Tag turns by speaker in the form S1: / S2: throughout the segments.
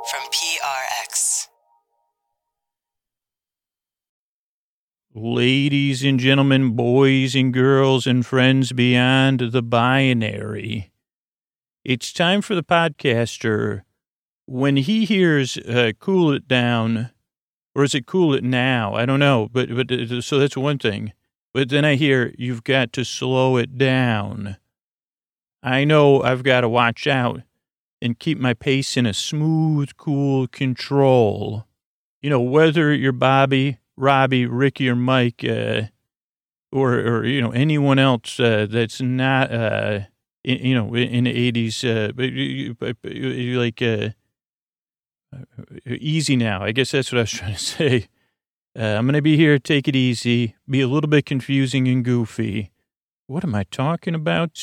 S1: from PRX.
S2: Ladies and gentlemen, boys and girls, and friends beyond the binary, it's time for the podcaster, when he hears cool it down, or is it cool it now? I don't know, but so that's one thing. But then I hear, you've got to slow it down. I know I've got to watch out and keep my pace in a smooth, cool control. You know, whether you're Bobby, Robbie, Ricky, or Mike, or you know, anyone else that's not, in the 80s, like easy now. I guess that's what I was trying to say. I'm going to be here, take it easy, be a little bit confusing and goofy. What am I talking about?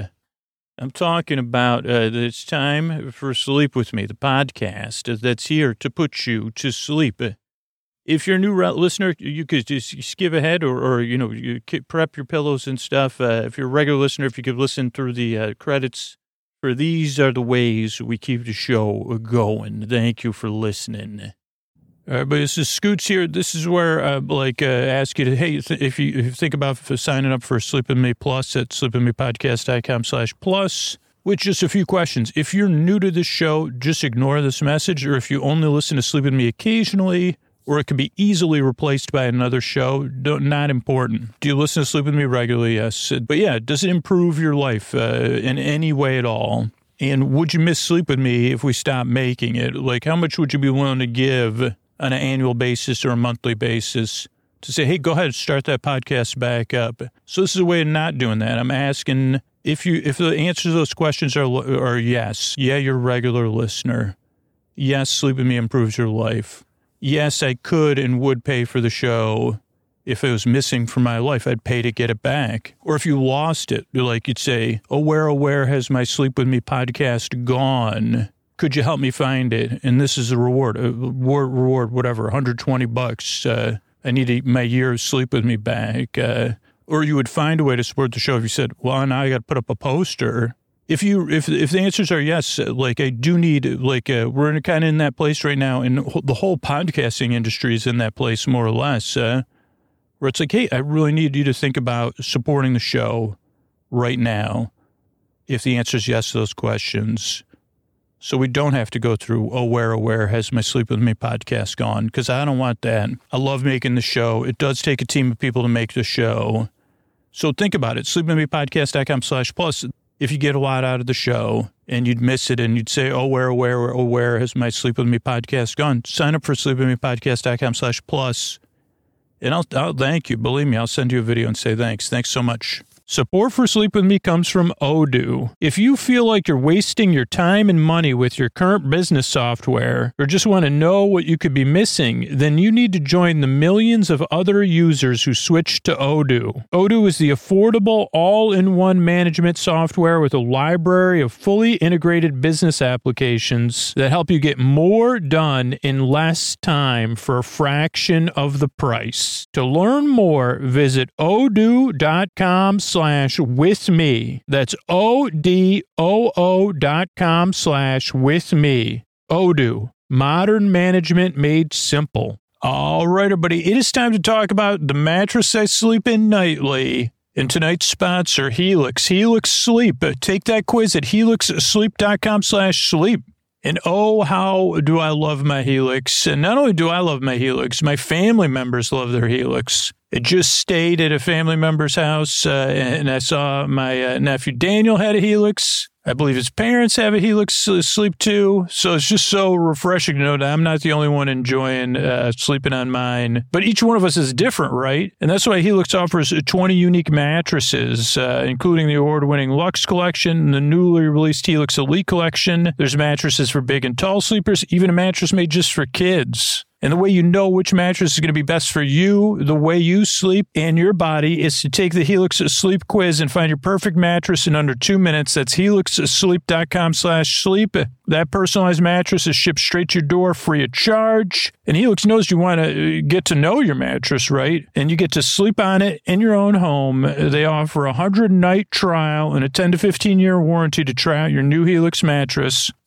S2: I'm talking about it's time for Sleep With Me, the podcast that's here to put you to sleep. If you're a new listener, you could just skip ahead or you know, you prep your pillows and stuff. If you're a regular listener, if you could listen through the credits, for these are the ways we keep the show going. Thank you for listening. But this is Scoots here. This is where ask you to, hey, if you think about signing up for Sleep With Me Plus at sleepwithmepodcast.com/plus, with just a few questions. If you're new to this show, just ignore this message, or if you only listen to Sleep With Me occasionally, or it could be easily replaced by another show, not important. Do you listen to Sleep With Me regularly? Yes. But yeah, does it improve your life in any way at all? And would you miss Sleep With Me if we stopped making it? Like, how much would you be willing to give on an annual basis or a monthly basis to say, hey, go ahead and start that podcast back up? So this is a way of not doing that. I'm asking if the answers to those questions are yes. Yeah, you're a regular listener. Yes, Sleep With Me improves your life. Yes, I could and would pay for the show. If it was missing from my life, I'd pay to get it back. Or if you lost it, like you'd say, oh, where has my Sleep With Me podcast gone? Could you help me find it? And this is a reward, whatever, $120. I need my year of Sleep With Me back. Or you would find a way to support the show if you said, well, now I got to put up a poster. If the answers are yes, like I do need, like we're kind of in that place right now, and the whole podcasting industry is in that place more or less, where it's like, hey, I really need you to think about supporting the show right now. If the answer is yes to those questions, so we don't have to go through, oh, where has my Sleep With Me podcast gone? Because I don't want that. I love making the show. It does take a team of people to make the show. So think about it. sleepwithmepodcast.com/plus. If you get a lot out of the show and you'd miss it and you'd say, oh, where has my Sleep With Me podcast gone? Sign up for sleepwithmepodcast.com/plus. And I'll thank you. Believe me, I'll send you a video and say thanks. Thanks so much. Support for Sleep With Me comes from Odoo. If you feel like you're wasting your time and money with your current business software, or just want to know what you could be missing, then you need to join the millions of other users who switched to Odoo. Odoo is the affordable, all-in-one management software with a library of fully integrated business applications that help you get more done in less time for a fraction of the price. To learn more, visit odoo.com/with me. That's ODOO.com/with me. Odoo, modern management made simple. All right, everybody, it is time to talk about the mattress I sleep in nightly. And tonight's sponsor, Helix. Helix Sleep. Take that quiz at helixsleep.com/sleep. And oh, how do I love my Helix. And not only do I love my Helix, my family members love their Helix. I just stayed at a family member's house, and I saw my nephew Daniel had a Helix. I believe his parents have a Helix Sleep too. So it's just so refreshing to know that I'm not the only one enjoying sleeping on mine. But each one of us is different, right? And that's why Helix offers 20 unique mattresses, including the award-winning Luxe Collection and the newly released Helix Elite Collection. There's mattresses for big and tall sleepers, even a mattress made just for kids. And the way you know which mattress is going to be best for you, the way you sleep, and your body is to take the Helix Sleep quiz and find your perfect mattress in under 2 minutes. That's helixsleep.com/sleep. That personalized mattress is shipped straight to your door free of charge. And Helix knows you want to get to know your mattress, right? And you get to sleep on it in your own home. They offer a 100-night trial and a 10 to 15-year warranty to try out your new Helix mattress.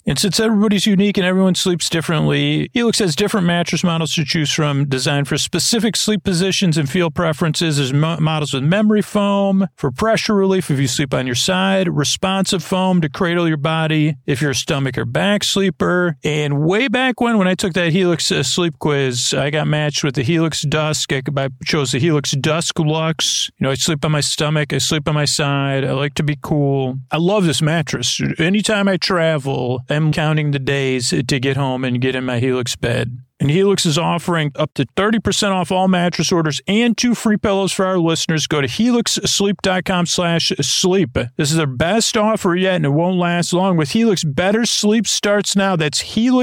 S2: And since everybody's unique and everyone sleeps differently, Helix has different mattress models to choose from, designed for specific sleep positions and feel preferences. There's models with memory foam for pressure relief if you sleep on your side, responsive foam to cradle your body if you're a stomach or back sleeper. And way back when I took that Helix sleep quiz, I got matched with the Helix Dusk. I chose the Helix Dusk Luxe. I sleep on my stomach. I sleep on my side. I like to be cool. I love this mattress. Anytime I travel, I'm counting the days to get home and get in my Helix bed. And Helix is offering up to 30% off all mattress orders and 2 free pillows for our listeners. Go to helixsleep.com/sleep. This is their best offer yet, and it won't last long. With Helix, better sleep starts now. That's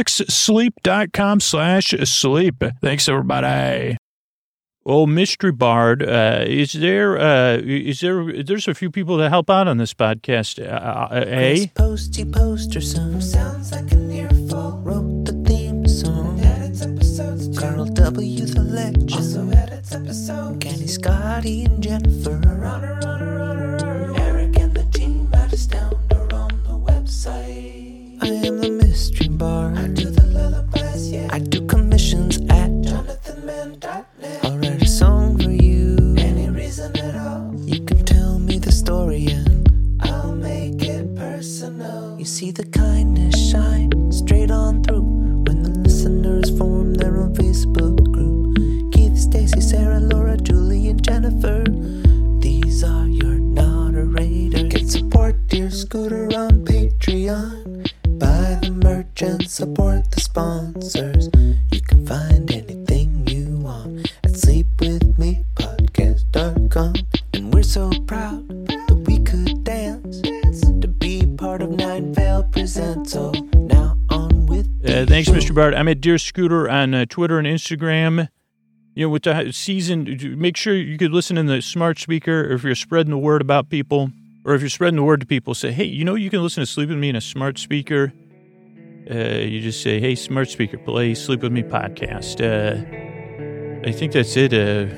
S2: helixsleep.com/sleep. Thanks, everybody. Oh, Mystery Bard, there's a few people that help out on this podcast, eh?
S3: Posty poster song sounds like an earful. Wrote the theme song. Edits episodes. Carl W. the Legend. Also edits episodes. Kenny, Scotty, and Jennifer. Runner. Eric and the team at Astound are on the website. I am the Mystery Bard. I do the lullabies, yeah. I do commissions at JonathanMann.net. I'll write a song for you. Any reason at all. You can tell me the story and I'll make it personal. You see the kindness shine straight on through when the listeners form their own Facebook group. Keith, Stacy, Sarah, Laura, Julie, and Jennifer. These are your moderators. Get support dear Scooter on Patreon. Buy the merch and support the sponsors. You can find anything you want at sleepwithmepodcast.com. And we're so proud that we could dance to be part of Nine Veil Presents. So now on with
S2: thanks, Mr. Bard. I'm at Dear Scooter on Twitter and Instagram. With the season, make sure you could listen in the smart speaker, or if you're spreading the word about people, or if you're spreading the word to people, say, hey, you can listen to Sleep With Me in a smart speaker. You just say, hey, smart speaker, play Sleep With Me podcast. I think that's it.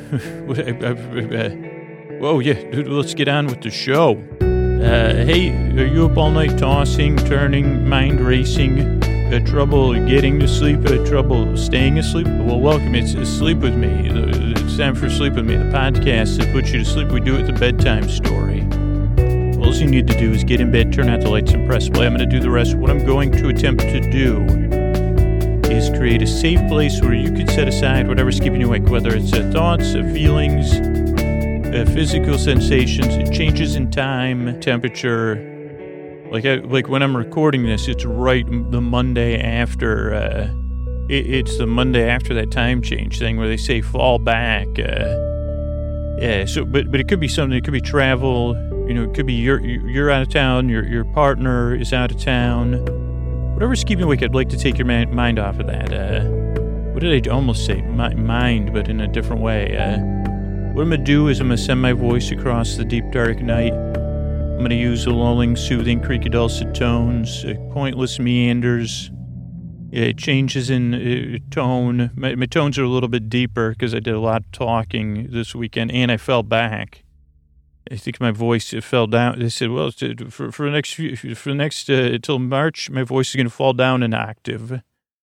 S2: Whoa, yeah, dude, let's get on with the show. Hey, are you up all night tossing, turning, mind racing, trouble getting to sleep, trouble staying asleep? Well, welcome. It's Sleep With Me. It's time for Sleep With Me, the podcast that puts you to sleep. We do it the bedtime story. All you need to do is get in bed, turn out the lights, and press play. I'm going to do the rest. What I'm going to attempt to do is create a safe place where you can set aside whatever's keeping you awake, whether it's thoughts, feelings, physical sensations, changes in time, temperature. Like when I'm recording this, it's right the Monday after. It's the Monday after that time change thing where they say fall back. Yeah. So, but it could be something. It could be travel. It could be you're out of town. Your partner is out of town. Whatever's keeping you awake, I'd like to take your mind off of that. What did I almost say? Mind, but in a different way. What I'm going to do is I'm going to send my voice across the deep, dark night. I'm going to use the lulling, soothing, creaky, dulcet tones, pointless meanders, changes in tone. My tones are a little bit deeper because I did a lot of talking this weekend, and I fell back. I think my voice fell down. They said, well, for the next until March, my voice is going to fall down an octave.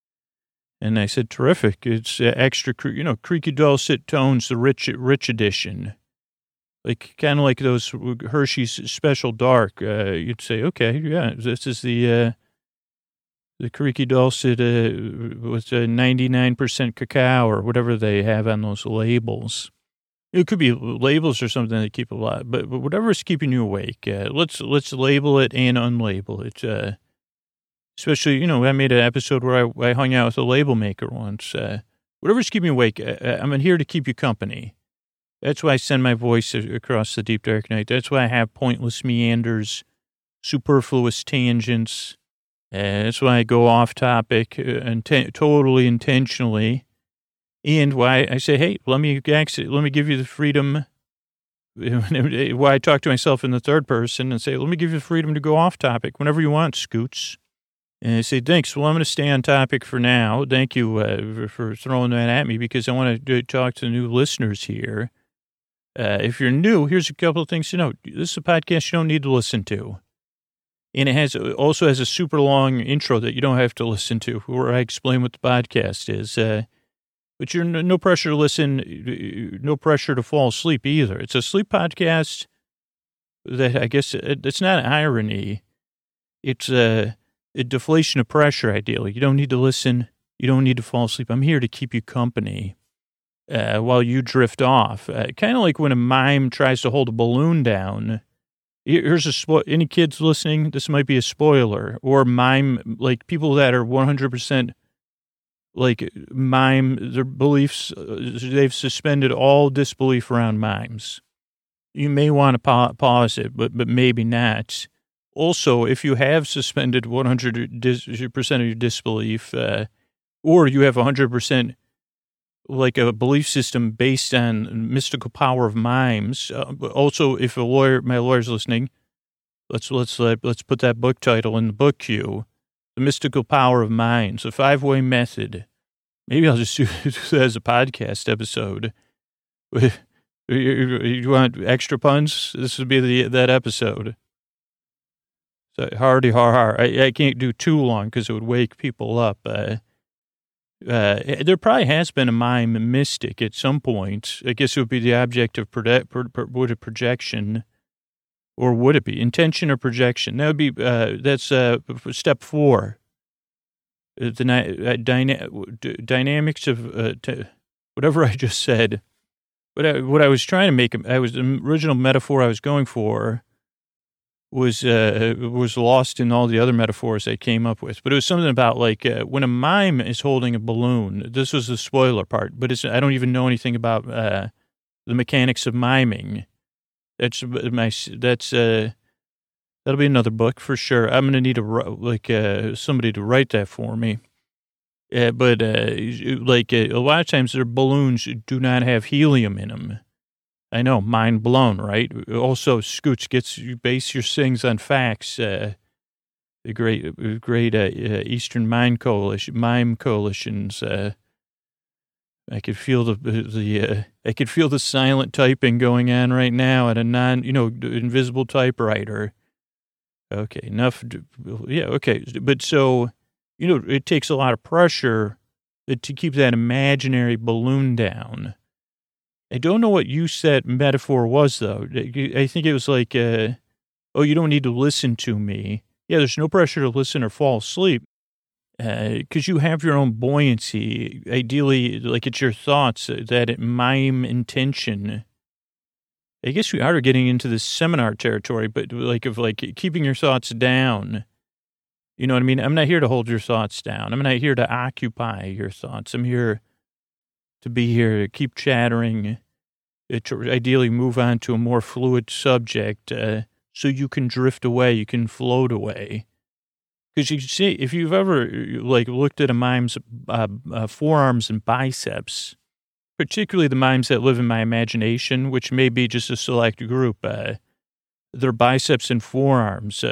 S2: And I said, terrific. It's extra, creaky, dulcet tones, the rich edition. Kind of like those Hershey's Special Dark. You'd say, okay, yeah, this is the creaky, dulcet with 99% cacao or whatever they have on those labels. It could be labels or something that keep a lot, but whatever is keeping you awake, let's label it and unlabel it. Especially, I made an episode where I hung out with a label maker once. Whatever's keeping you awake, I'm here to keep you company. That's why I send my voice across the deep, dark night. That's why I have pointless meanders, superfluous tangents. That's why I go off topic totally intentionally. And why I say, hey, let me give you the freedom. Why I talk to myself in the third person and say, let me give you the freedom to go off topic whenever you want, Scoots. And I say, thanks. Well, I'm going to stay on topic for now. Thank you for throwing that at me because I want to talk to the new listeners here. If you're new, here's a couple of things to note. This is a podcast you don't need to listen to. And it also has a super long intro that you don't have to listen to, where I explain what the podcast is. But you're no pressure to listen, no pressure to fall asleep either. It's a sleep podcast that I guess it's not irony. It's a deflation of pressure, ideally. You don't need to listen. You don't need to fall asleep. I'm here to keep you company while you drift off. Kind of like when a mime tries to hold a balloon down. Here's any kids listening, this might be a spoiler. Or mime, like people that are 100% like mime, their beliefs, they've suspended all disbelief around mimes. You may want to pause it, but maybe not. Also, if you have suspended 100% of your disbelief, or you have 100% like a belief system based on mystical power of mimes. Also, if my lawyer's listening, let's put that book title in the book queue. The Mystical Power of Minds, a 5-way method. Maybe I'll just do that as a podcast episode. You want extra puns? This would be that episode. So, hardy har. I can't do too long because it would wake people up. There probably has been a mime mystic at some point. I guess it would be the object of projection. Or would it be intention or projection? That would be, that's step 4. The dynamics of whatever I just said. But what I was trying to make, the original metaphor I was going for was lost in all the other metaphors I came up with. But it was something about like when a mime is holding a balloon. This was the spoiler part, but I don't even know anything about the mechanics of miming. That'll be another book for sure. I'm going to need somebody to write that for me. But a lot of times their balloons do not have helium in them. I know, mind blown, right? Also, Scoots you base your things on facts. The great Eastern Mime coalitions. I could feel the silent typing going on right now at a invisible typewriter. Okay, enough. Yeah, okay. But so, it takes a lot of pressure to keep that imaginary balloon down. I don't know what you said metaphor was, though. I think it was like, you don't need to listen to me. Yeah, there's no pressure to listen or fall asleep. Because you have your own buoyancy. Ideally, like it's your thoughts, that mime intention. I guess we are getting into this seminar territory, but like keeping your thoughts down. You know what I mean? I'm not here to hold your thoughts down. I'm not here to occupy your thoughts. I'm here to keep chattering, to ideally move on to a more fluid subject, so you can drift away, you can float away. Because you see, if you've ever looked at a mime's forearms and biceps, particularly the mimes that live in my imagination, which may be just a select group, their biceps and forearms,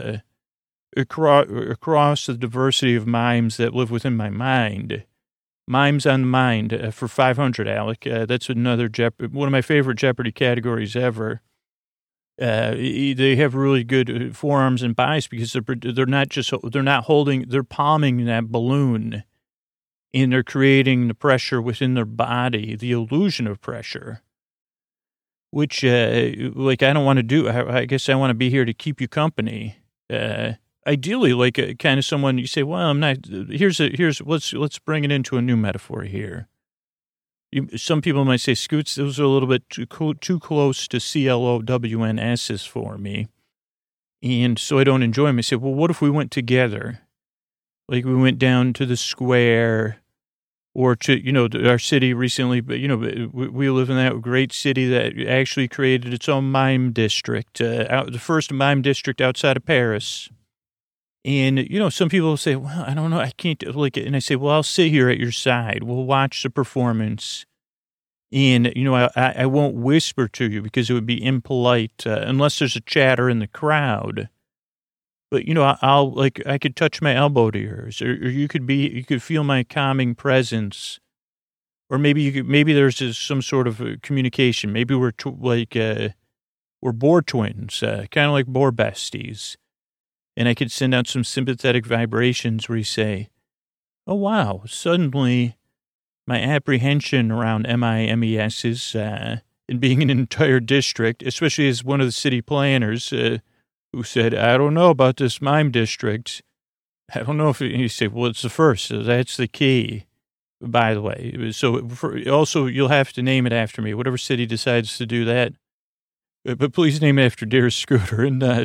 S2: across the diversity of mimes that live within my mind. Mimes on the Mind for 500, Alec. That's another one of my favorite Jeopardy categories ever. They have really good forearms and biceps because they're palming that balloon, and they're creating the pressure within their body, the illusion of pressure, which I don't want to do. I guess I want to be here to keep you company. Ideally, kind of someone you say, well, I'm not, let's bring it into a new metaphor here. Some people might say, Scoots, those are a little bit too close to CLOWNS's for me. And so I don't enjoy them. I say, well, what if we went together? Like we went down to the square or to, our city recently, but, we live in that great city that actually created its own mime district, the first mime district outside of Paris. And, some people will say, well, I don't know, I can't, and I say, well, I'll sit here at your side. We'll watch the performance. And, I won't whisper to you because it would be impolite unless there's a chatter in the crowd. But, I could touch my elbow to yours, or you could feel my calming presence. Or maybe there's some sort of communication. Maybe we're boar twins, kind of like boar besties. And I could send out some sympathetic vibrations where you say, oh, wow, suddenly my apprehension around MIMESs and being an entire district, especially as one of the city planners who said, I don't know about this mime district. I don't know if you say, well, it's the first. So that's the key, by the way. So also, you'll have to name it after me, whatever city decides to do that. But please name it after Dear Scooter and not,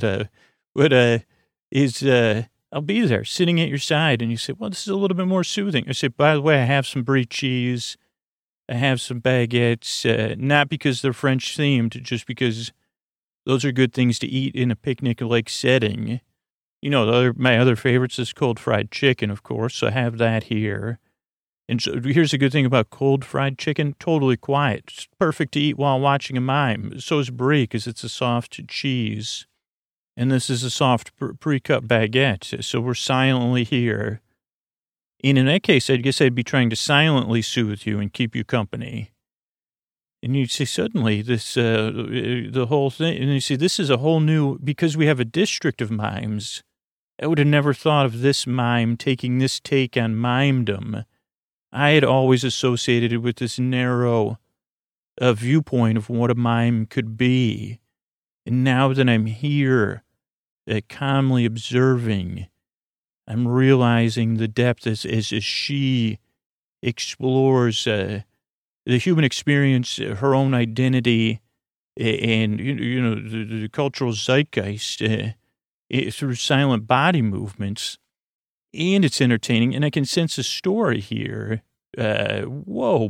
S2: I'll be there sitting at your side. And you say, well, this is a little bit more soothing. I say, by the way, I have some brie cheese. I have some baguettes, not because they're French themed, just because those are good things to eat in a picnic-like setting. You know, my other favorites is cold fried chicken, of course. So I have that here. And so here's a good thing about cold fried chicken. Totally quiet. It's perfect to eat while watching a mime. So is brie because it's a soft cheese. And this is a soft pre-cut baguette. So we're silently here. And in that case, I guess I'd be trying to silently soothe you and keep you company. And you'd say, suddenly, this, the whole thing, and you see, this is a whole new, because we have a district of mimes, I would have never thought of this mime taking this take on mimedom. I had always associated it with this narrow viewpoint of what a mime could be. And now that I'm here, calmly observing, I'm realizing the depth as she explores the human experience, her own identity, and the cultural zeitgeist through silent body movements, and it's entertaining. And I can sense a story here. Whoa,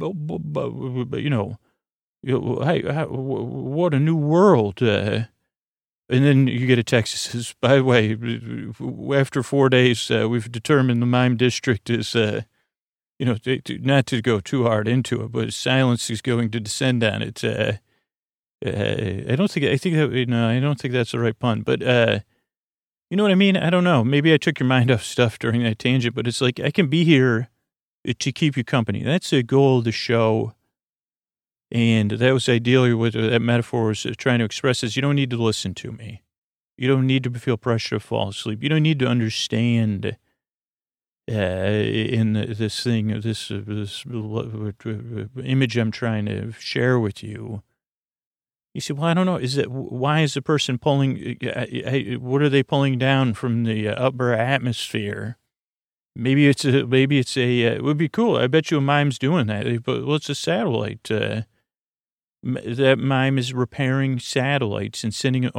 S2: what a new world. And then you get a text that says, by the way, after 4 days, we've determined the mime district is, not to go too hard into it, but silence is going to descend on it. I don't think that's the right pun, but, you know what I mean? I don't know. Maybe I took your mind off stuff during that tangent, but it's like, I can be here to keep you company. That's the goal of the show. And that was ideally what that metaphor was trying to express is you don't need to listen to me. You don't need to feel pressure to fall asleep. You don't need to understand in this thing, this image I'm trying to share with you. You say, well, I don't know. Why is the person pulling, what are they pulling down from the upper atmosphere? Maybe it would be cool. I bet you a mime's doing that. But what's a satellite? That mime is repairing satellites and sending,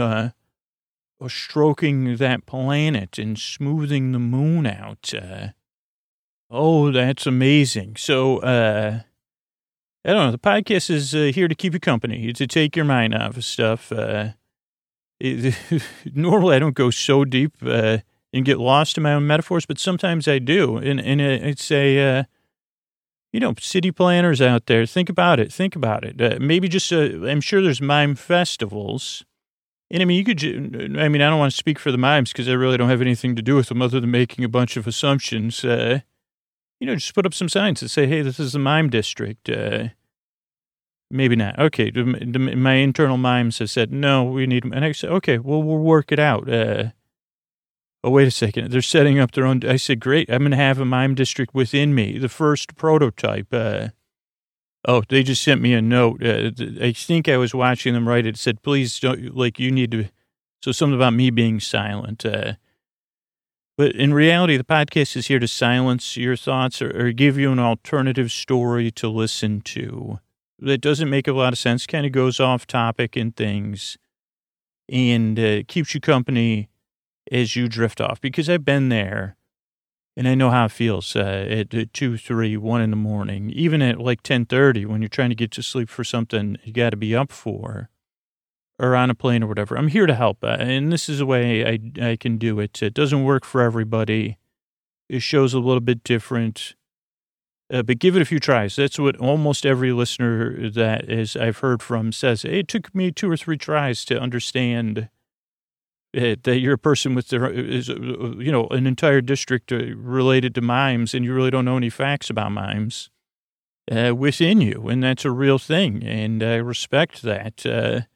S2: stroking that planet and smoothing the moon out. That's amazing. So, I don't know. The podcast is here to keep you company, to take your mind off of stuff. Normally, I don't go so deep and get lost in my own metaphors, but sometimes I do. And it's a... city planners out there, think about it. Maybe just, I'm sure there's mime festivals. And I mean, I don't want to speak for the mimes because I really don't have anything to do with them other than making a bunch of assumptions. Just put up some signs that say, hey, this is the mime district. Maybe not. Okay. My internal mimes have said, no, we need, and I said, okay, well, we'll work it out. Oh, wait a second. They're setting up their own. I said, great. I'm going to have a mime district within me. The first prototype. They just sent me a note. I think I was watching them write it. It said, please don't, you need to. So something about me being silent. But in reality, the podcast is here to silence your thoughts or give you an alternative story to listen to. That doesn't make a lot of sense. Kind of goes off topic and things and keeps you company as you drift off, because I've been there and I know how it feels at 2, 3, 1 in the morning, even at 10:30 when you're trying to get to sleep for something you got to be up for or on a plane or whatever. I'm here to help. And this is a way I can do it. It doesn't work for everybody. It shows a little bit different, but give it a few tries. That's what almost every listener that I've heard from says. Hey, it took me 2 or 3 tries to understand that you're a person with an entire district related to mimes, and you really don't know any facts about mimes within you, and that's a real thing, and I respect that.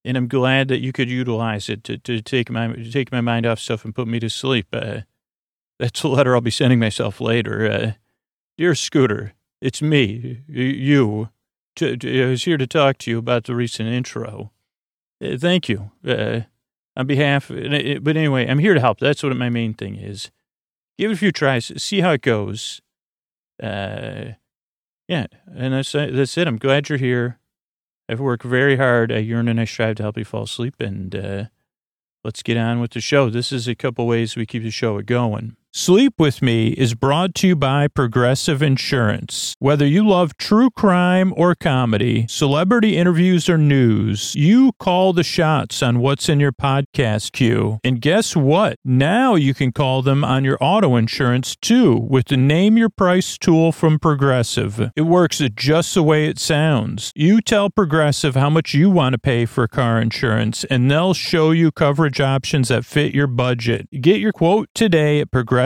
S2: And I'm glad that you could utilize it to take my mind off stuff and put me to sleep. That's a letter I'll be sending myself later. Dear Scooter, it's me, you. I was here to talk to you about the recent intro. Thank you. On behalf, but anyway, I'm here to help. That's what my main thing is. Give it a few tries, see how it goes. Yeah, and that's it. I'm glad you're here. I've worked very hard. I yearn and I strive to help you fall asleep, and let's get on with the show. This is a couple ways we keep the show going. Sleep With Me is brought to you by Progressive Insurance. Whether you love true crime or comedy, celebrity interviews or news, you call the shots on what's in your podcast queue. And guess what? Now you can call them on your auto insurance too with the Name Your Price tool from Progressive. It works just the way it sounds. You tell Progressive how much you want to pay for car insurance, and they'll show you coverage options that fit your budget. Get your quote today at Progressive.com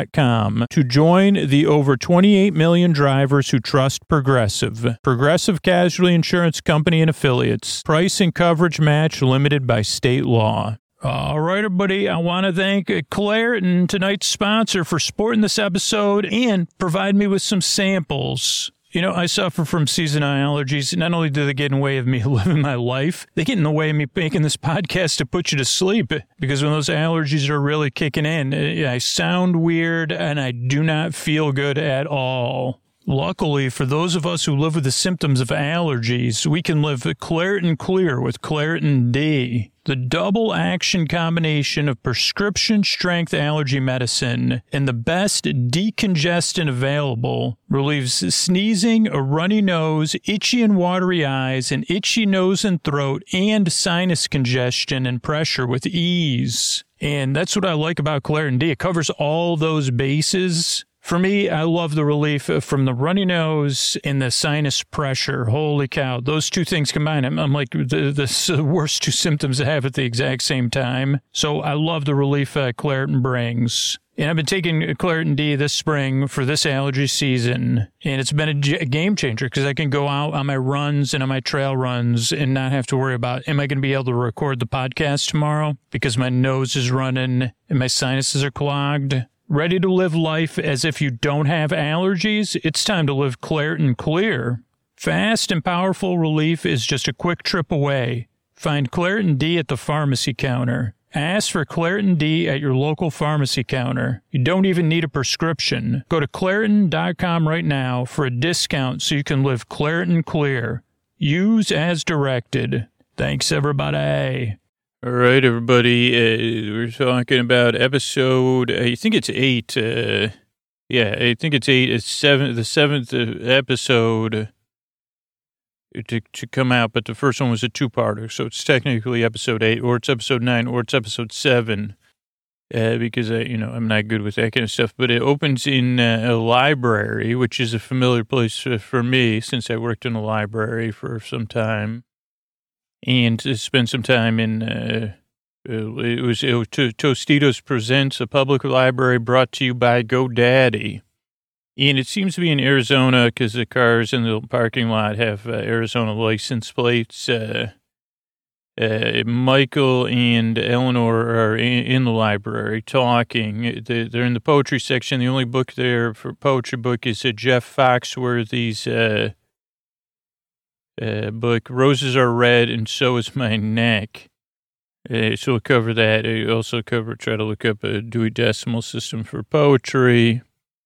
S2: to join the over 28 million drivers who trust Progressive. Progressive Casualty Insurance Company and Affiliates. Price and coverage match limited by state law. All right, everybody, I want to thank Claritin, tonight's sponsor, for supporting this episode and providing me with some samples. You know, I suffer from seasonal allergies. Not only do they get in the way of me living my life, they get in the way of me making this podcast to put you to sleep, because when those allergies are really kicking in, I sound weird and I do not feel good at all. Luckily, for those of us who live with the symptoms of allergies, we can live Claritin Clear with Claritin D. The double action combination of prescription strength allergy medicine and the best decongestant available relieves sneezing, a runny nose, itchy and watery eyes, an itchy nose and throat, and sinus congestion and pressure with ease. And that's what I like about Claritin D. It covers all those bases. For me, I love the relief from the runny nose and the sinus pressure. Holy cow. Those two things combined, I'm like the worst two symptoms I have at the exact same time. So I love the relief Claritin brings. And I've been taking Claritin D this spring for this allergy season. And it's been a game changer because I can go out on my runs and on my trail runs and not have to worry about, am I going to be able to record the podcast tomorrow? Because my nose is running and my sinuses are clogged. Ready to live life as if you don't have allergies? It's time to live Claritin Clear. Fast and powerful relief is just a quick trip away. Find Claritin D at the pharmacy counter. Ask for Claritin D at your local pharmacy counter. You don't even need a prescription. Go to Claritin.com right now for a discount so you can live Claritin Clear. Use as directed. Thanks, everybody. All right, everybody, we're talking about episode, I think it's 8, I think it's 8, it's the seventh episode to come out, but the first one was a two-parter, so it's technically episode 8, or it's episode 9, or it's episode 7, because, I'm not good with that kind of stuff, but it opens in a library, which is a familiar place for me, since I worked in a library for some time. And to spend some time in, it was Tostitos Presents, a public library brought to you by GoDaddy. And it seems to be in Arizona because the cars in the parking lot have Arizona license plates. Michael and Eleanor are in the library talking. They're in the poetry section. The only book there for poetry book is Jeff Foxworthy's book, Roses Are Red and So Is My Neck. So we'll cover that. I also try to look up a Dewey Decimal System for poetry.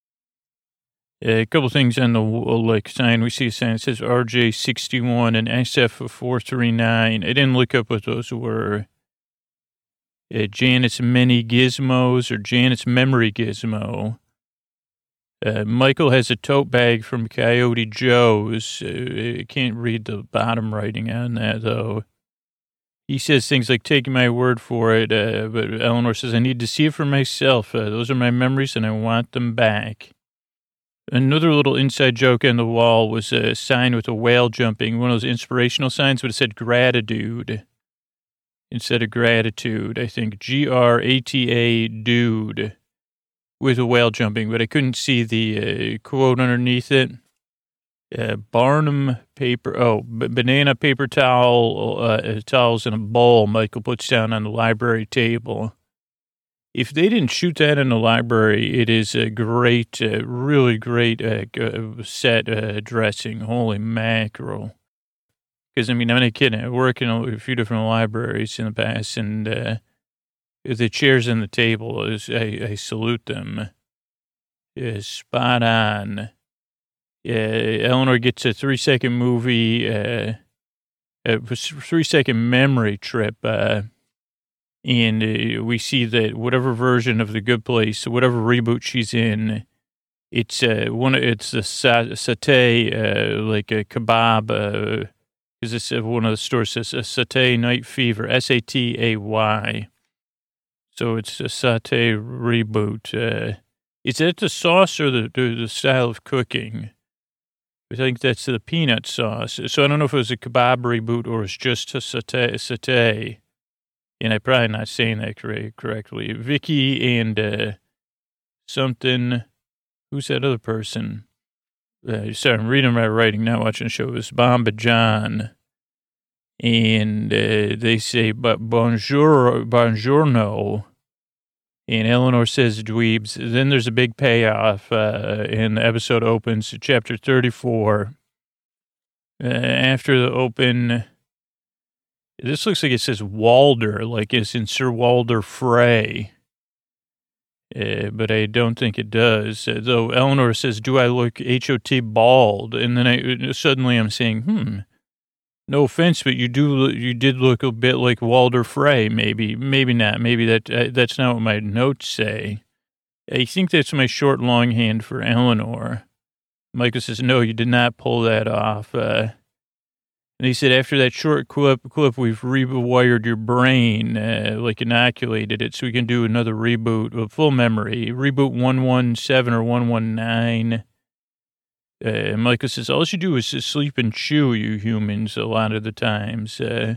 S2: A couple things on the sign. We see a sign that says RJ61 and SF439. I didn't look up what those were. Janet's Mini Gizmos or Janet's Memory Gizmo. Michael has a tote bag from Coyote Joe's. I can't read the bottom writing on that, though. He says things like, take my word for it, but Eleanor says, I need to see it for myself. Those are my memories, and I want them back. Another little inside joke on the wall was a sign with a whale jumping, one of those inspirational signs, but it said gratitude instead of gratitude. I think Grata dude. With a whale jumping, but I couldn't see the quote underneath it. Barnum paper, banana paper towels in a bowl Michael puts down on the library table. If they didn't shoot that in the library, it is a great, really great set dressing. Holy mackerel. Because, I mean, I'm not kidding. I work in a few different libraries in the past, and the chairs and the table, I salute them. Spot on. Eleanor gets a 3-second movie, a 3-second memory trip, and we see that whatever version of The Good Place, whatever reboot she's in, it's the satay, like a kebab, because it's one of the stores says a satay night fever, SATAY. So it's a satay reboot. Is that the sauce or the style of cooking? I think that's the peanut sauce. So I don't know if it was a kebab reboot or it's just a satay. And I'm probably not saying that correctly. Vicky and something. Who's that other person? Sorry, I'm reading my writing, not watching the show. It was Bomba John. And they say, but buongiorno. And Eleanor says, dweebs. Then there's a big payoff, and the episode opens, chapter 34. After the open, this looks like it says Walder, like it's in Sir Walder Frey. But I don't think it does. Though Eleanor says, do I look HOT bald? And then suddenly I'm saying, no offense, but you did look a bit like Walder Frey, maybe not. Maybe that's not what my notes say. I think that's my short longhand for Eleanor. Michael says, no, you did not pull that off. And he said, after that short clip, we've rewired your brain, like inoculated it, so we can do another reboot of full memory. Reboot 117 or 119. Michael says, all you do is just sleep and chew, you humans, a lot of the times. Then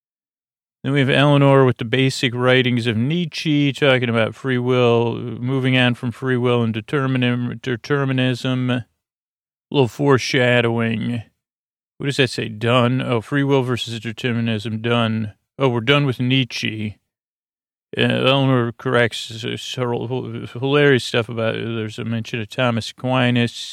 S2: we have Eleanor with the basic writings of Nietzsche, talking about free will, moving on from free will and determinism. A little foreshadowing. What does that say? Done. Oh, free will versus determinism. Done. Oh, we're done with Nietzsche. Eleanor corrects hilarious stuff about it. There's a mention of Thomas Aquinas.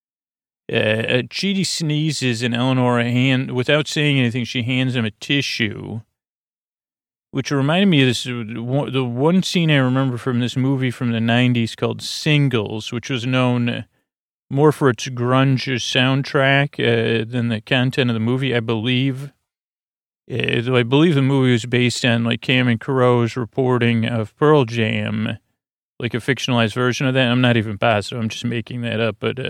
S2: Chidi sneezes and Eleanor, without saying anything, she hands him a tissue, which reminded me of this, the one scene I remember from this movie from the 90s called Singles, which was known more for its grunge soundtrack than the content of the movie, I believe. Though I believe the movie was based on like Cameron Crowe's reporting of Pearl Jam, like a fictionalized version of that. I'm not even positive. I'm just making that up, but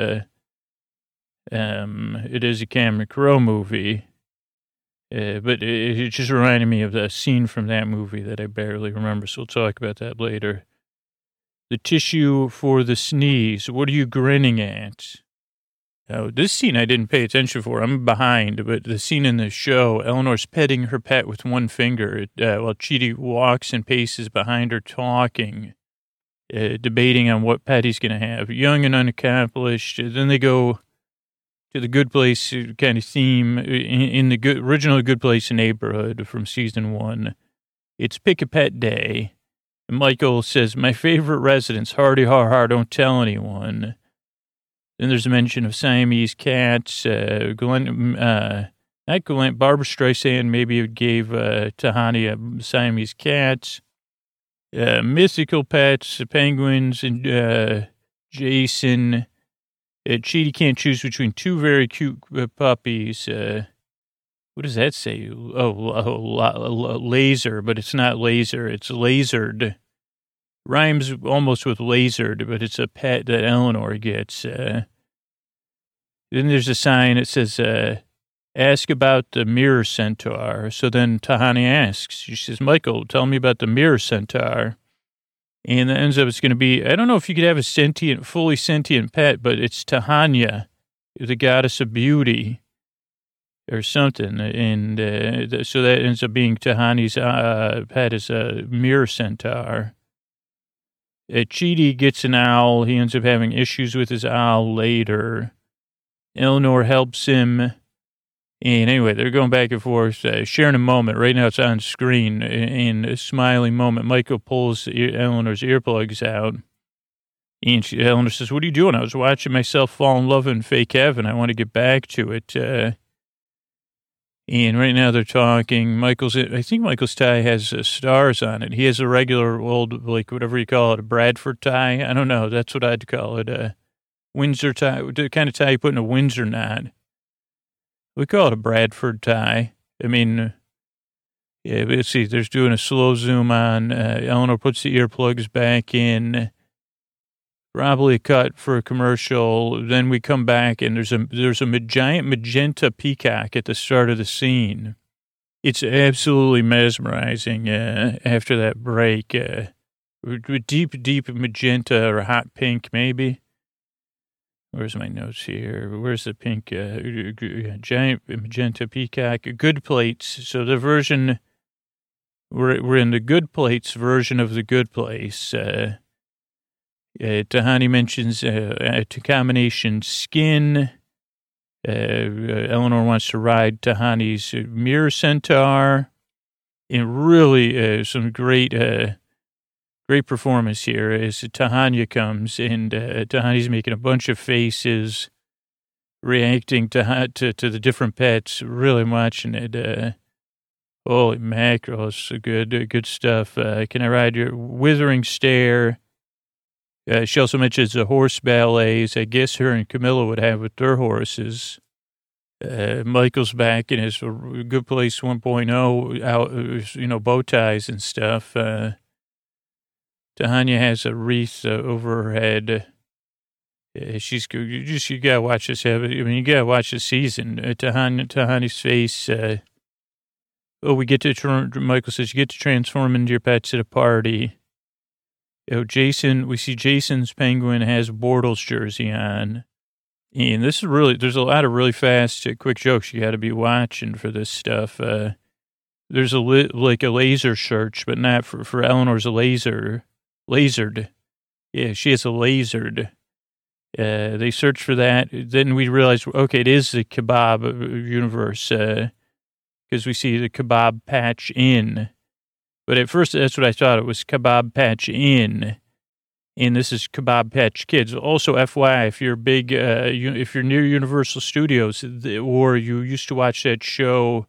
S2: it is a Cameron Crowe movie. But it just reminded me of the scene from that movie that I barely remember, so we'll talk about that later. The tissue for the sneeze. What are you grinning at? Oh, this scene I didn't pay attention for. I'm behind, but the scene in the show, Eleanor's petting her pet with one finger while Chidi walks and paces behind her talking, debating on what pet he's going to have. Young and unaccomplished. Then they go to the Good Place kind of theme in the original Good Place neighborhood from season 1. It's Pick a Pet Day. And Michael says, my favorite residence, hardy har, don't tell anyone. Then there's a mention of Siamese cats. Barbara Streisand maybe gave Tahani Siamese cats. Mythical pets, penguins, and Jason. Chidi can't choose between two very cute puppies. What does that say? Laser, but it's not laser. It's lasered. Rhymes almost with lasered, but it's a pet that Eleanor gets. Then there's a sign that says, ask about the mirror centaur. So then Tahani asks, she says, Michael, tell me about the mirror centaur. And that ends up, it's going to be, I don't know if you could have a fully sentient pet, but it's Tahania, the goddess of beauty or something. And so that ends up being Tahani's pet is a mirror centaur. Chidi gets an owl. He ends up having issues with his owl later. Eleanor helps him. And anyway, they're going back and forth, sharing a moment. Right now it's on screen. In a smiling moment, Michael pulls Eleanor's earplugs out. And Eleanor says, what are you doing? I was watching myself fall in love in fake heaven. I want to get back to it. And right now they're talking. I think Michael's tie has stars on it. He has a regular old, like, whatever you call it, a Bradford tie. I don't know. That's what I'd call it. A Windsor tie, the kind of tie you put in a Windsor knot. We call it a Bradford tie. I mean, yeah, let's see. There's doing a slow zoom on. Eleanor puts the earplugs back in. Probably a cut for a commercial. Then we come back and there's a giant magenta peacock at the start of the scene. It's absolutely mesmerizing after that break. Deep magenta or hot pink, maybe. Where's my notes here? Where's the pink giant magenta peacock? Good Plates. So the version, we're in the Good Plates version of the Good Place. Tahani mentions a combination skin. Eleanor wants to ride Tahani's mirror centaur. And really some great performance here as Tahani comes and Tahani's making a bunch of faces, reacting to the different pets. Really watching it. Holy mackerel, it's good stuff. Can I ride your withering stare? She also mentions the horse ballets. I guess her and Camilla would have with their horses. Michael's back in his Good Place 1.0 out, bow ties and stuff. Tahani has a wreath over her head. You gotta watch this. You gotta watch the season. Tahani's face. Michael says, you get to transform into your pets at a party. We see Jason's penguin has Bortles jersey on. And this is there's a lot of really fast, quick jokes you got to be watching for this stuff. There's a laser search, but not for Eleanor's lasered. Yeah, she has a lasered. They search for that. Then we realize, okay, it is the kebab universe, because we see the Kebab Patch Inn. But at first, that's what I thought. It was Kebab Patch Inn, and this is Kebab Patch Kids. Also, FYI, if you're big, if you're near Universal Studios, or you used to watch that show,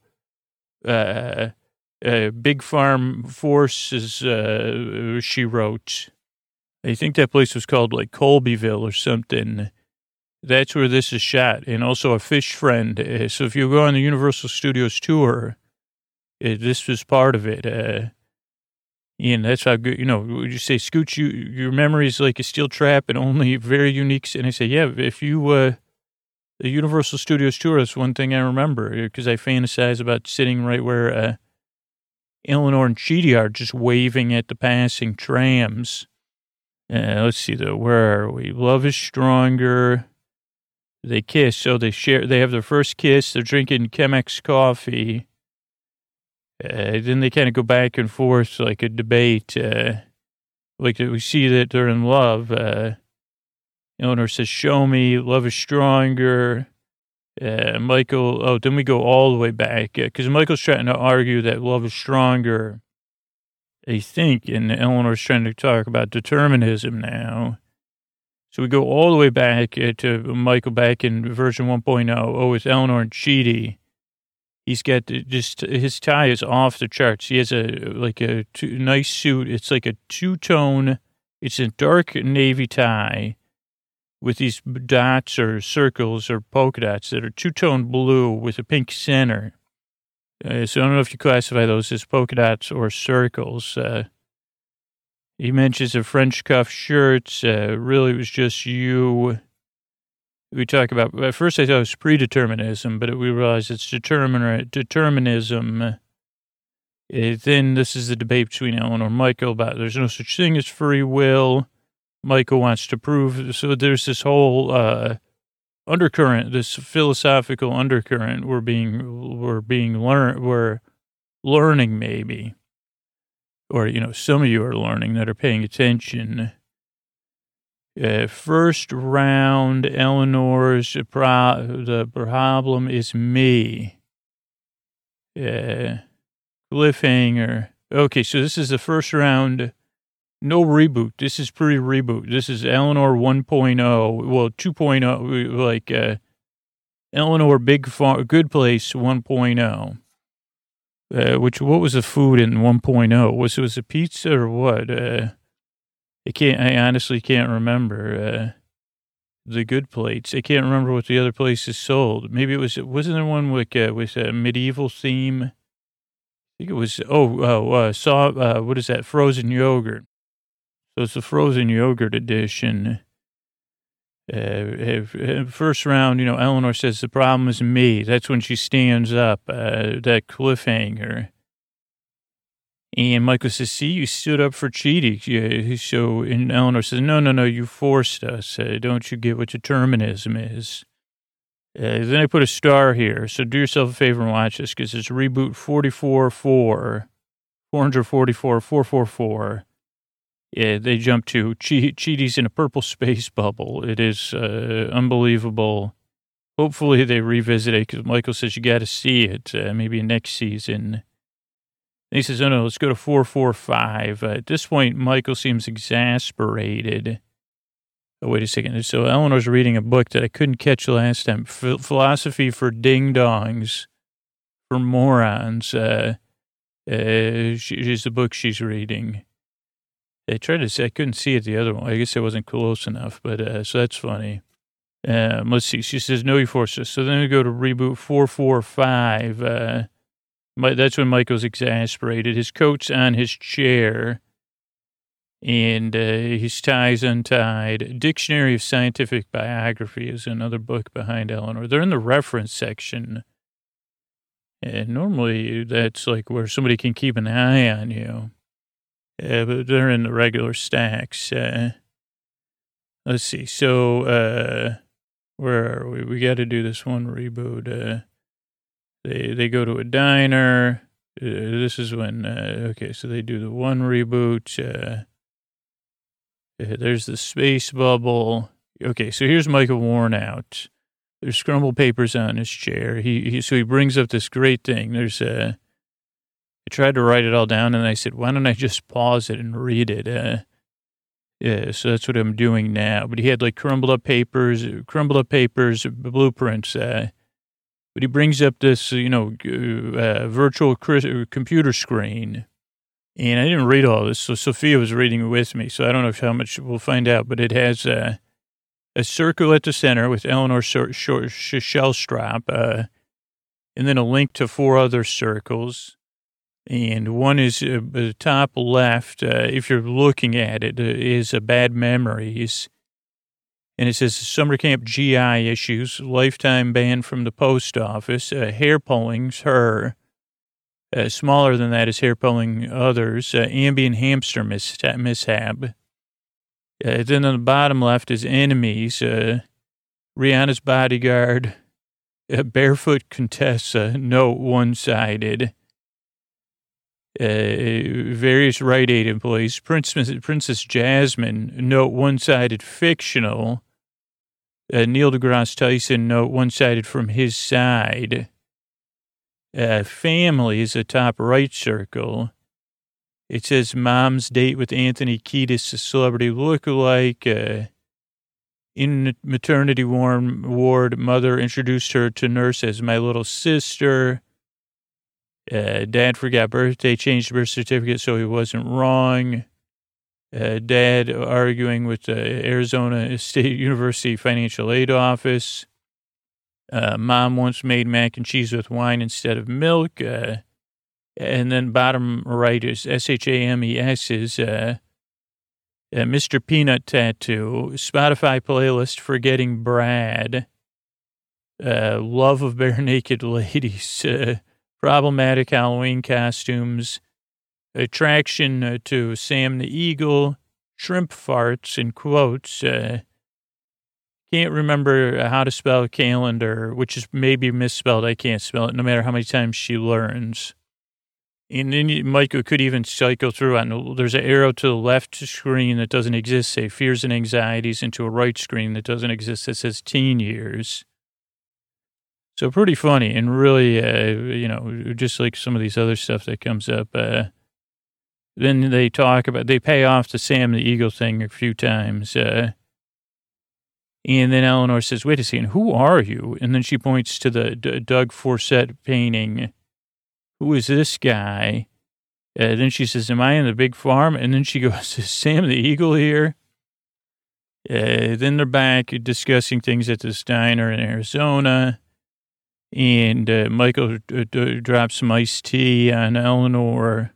S2: Big Farm Forces, she wrote. I think that place was called like Colbyville or something. That's where this is shot, and also a Fish Friend. So if you go on the Universal Studios tour, this was part of it. And that's how good, would you say, Scooch, your memory is like a steel trap and only very unique. And I say, yeah, if you, the Universal Studios tour, that's one thing I remember, because I fantasize about sitting right where Eleanor and Chidi are, just waving at the passing trams. Let's see, though, where are we? Love is Stronger. They kiss, so they have their first kiss. They're drinking Chemex coffee. Then they kind of go back and forth like a debate. Like we see that they're in love. Eleanor says, show me, love is stronger. Michael, then we go all the way back. Because Michael's trying to argue that love is stronger, I think. And Eleanor's trying to talk about determinism now. So we go all the way back to Michael back in version 1.0. Oh, it's Eleanor and Chidi. He's got his tie is off the charts. He has a nice suit. It's like a two-tone. It's a dark navy tie with these dots or circles or polka dots that are two-tone blue with a pink center. So I don't know if you classify those as polka dots or circles. He mentions the French cuff shirts. Really, it was just you. We talk about, at first I thought it was predeterminism, but we realized it's determinism. Then this is the debate between Eleanor and Michael about there's no such thing as free will. Michael wants to prove, so there's this whole undercurrent, this philosophical undercurrent we're learning maybe. Or, some of you are learning that are paying attention. First round, Eleanor's the problem is me. Cliffhanger. Okay, so this is the first round. No reboot. This is pre-reboot. This is Eleanor 1.0. Well, 2.0, like Eleanor Good Place 1.0. What was the food in 1.0? Was it a pizza or what? I honestly can't remember. The Good Plates. I can't remember what the other places sold. Maybe wasn't there one with a medieval theme? I think it was, what is that? Frozen yogurt. So it's the frozen yogurt edition. First round, Eleanor says the problem is me. That's when she stands up, that cliffhanger. And Michael says, see, you stood up for cheating. And Eleanor says, no, you forced us. Don't you get what determinism is? Then I put a star here. So do yourself a favor and watch this because it's reboot 444. Yeah, they jump to Cheaty's in a purple space bubble. It is unbelievable. Hopefully they revisit it because Michael says you got to see it maybe next season. And he says, oh, no, let's go to 445. At this point, Michael seems exasperated. Oh, wait a second. So Eleanor's reading a book that I couldn't catch last time. Philosophy for Ding-Dongs, for Morons. Is the book she's reading. I tried to say I couldn't see it the other one. I guess I wasn't close enough, but so that's funny. Let's see. She says, no, you forced us. So then we go to reboot 445. That's when Michael's exasperated. His coat's on his chair, and his tie's untied. Dictionary of Scientific Biography is another book behind Eleanor. They're in the reference section. And normally that's like where somebody can keep an eye on you. But they're in the regular stacks. Let's see. So, where are we? We got to do this one reboot. They go to a diner. This is when, okay, so they do the one reboot. There's the space bubble. Okay, so here's Michael worn out. There's scrambled papers on his chair. So he brings up this great thing. I tried to write it all down, and I said, why don't I just pause it and read it? Yeah, so that's what I'm doing now. But he had like crumbled up papers, blueprints. But he brings up this, virtual computer screen. And I didn't read all this, so Sophia was reading with me. So I don't know how much we'll find out. But it has a circle at the center with Eleanor Shellstrop, and then a link to 4 other circles. And one is the top left, if you're looking at it, is Bad Memories. And it says summer camp GI issues, lifetime ban from the post office, hair pullings, her. Smaller than that is hair pulling others, Ambien hamster mishap. Then on the bottom left is enemies, Rihanna's bodyguard, barefoot Contessa, note one-sided. Various Rite Aid employees, Princess Jasmine, note one-sided fictional. Neil deGrasse Tyson, note one-sided from his side. Family is a top right circle. It says mom's date with Anthony Kiedis, a celebrity lookalike. In maternity ward, mother introduced her to nurse as my little sister. Dad forgot birthday, changed birth certificate so he wasn't wrong. Dad arguing with the Arizona State University Financial Aid Office. Mom once made mac and cheese with wine instead of milk. And then bottom right is SHAMES is Mr. Peanut Tattoo. Spotify playlist Forgetting Brad. Love of bare naked ladies. Problematic Halloween costumes, attraction to Sam the Eagle, shrimp farts in quotes. Can't remember how to spell calendar, which is maybe misspelled. I can't spell it no matter how many times she learns. And then Michael could even cycle through there's an arrow to the left screen that doesn't exist, say fears and anxieties, into a right screen that doesn't exist that says teen years. So pretty funny and really, just like some of these other stuff that comes up. Then they pay off the Sam the Eagle thing a few times. And then Eleanor says, wait a second, who are you? And then she points to the Doug Forsett painting. Who is this guy? Then she says, am I in the big farm? And then she goes, is Sam the Eagle here? Then they're back discussing things at this diner in Arizona. And Michael drops some iced tea on Eleanor.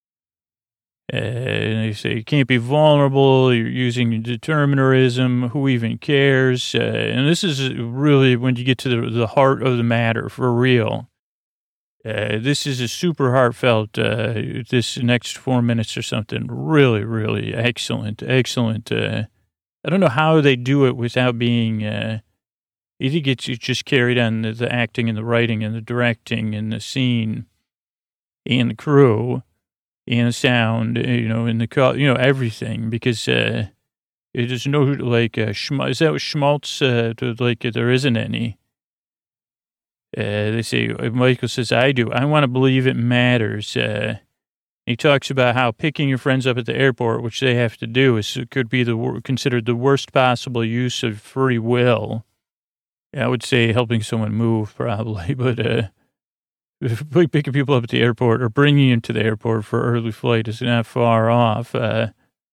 S2: And they say, you can't be vulnerable. You're using determinism. Who even cares? And this is really when you get to the heart of the matter, for real. This is a super heartfelt, this next 4 minutes or something. Really, really excellent. I don't know how they do it without being, I think it's just carried on the acting and the writing and the directing and the scene and the crew and the sound, and the, everything, because, there's no, is that what Schmaltz, there isn't any. They say, Michael says, I do. I want to believe it matters. He talks about how picking your friends up at the airport, which they have to do, could be considered the worst possible use of free will. I would say helping someone move, probably, but picking people up at the airport or bringing them to the airport for early flight is not far off. But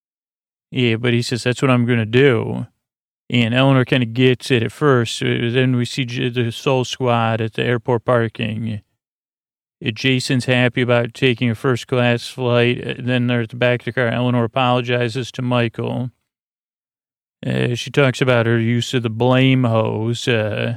S2: he says, that's what I'm going to do. And Eleanor kind of gets it at first. Then we see the Soul Squad at the airport parking. Jason's happy about taking a first-class flight. Then they're at the back of the car. Eleanor apologizes to Michael. She talks about her use of the blame hose. And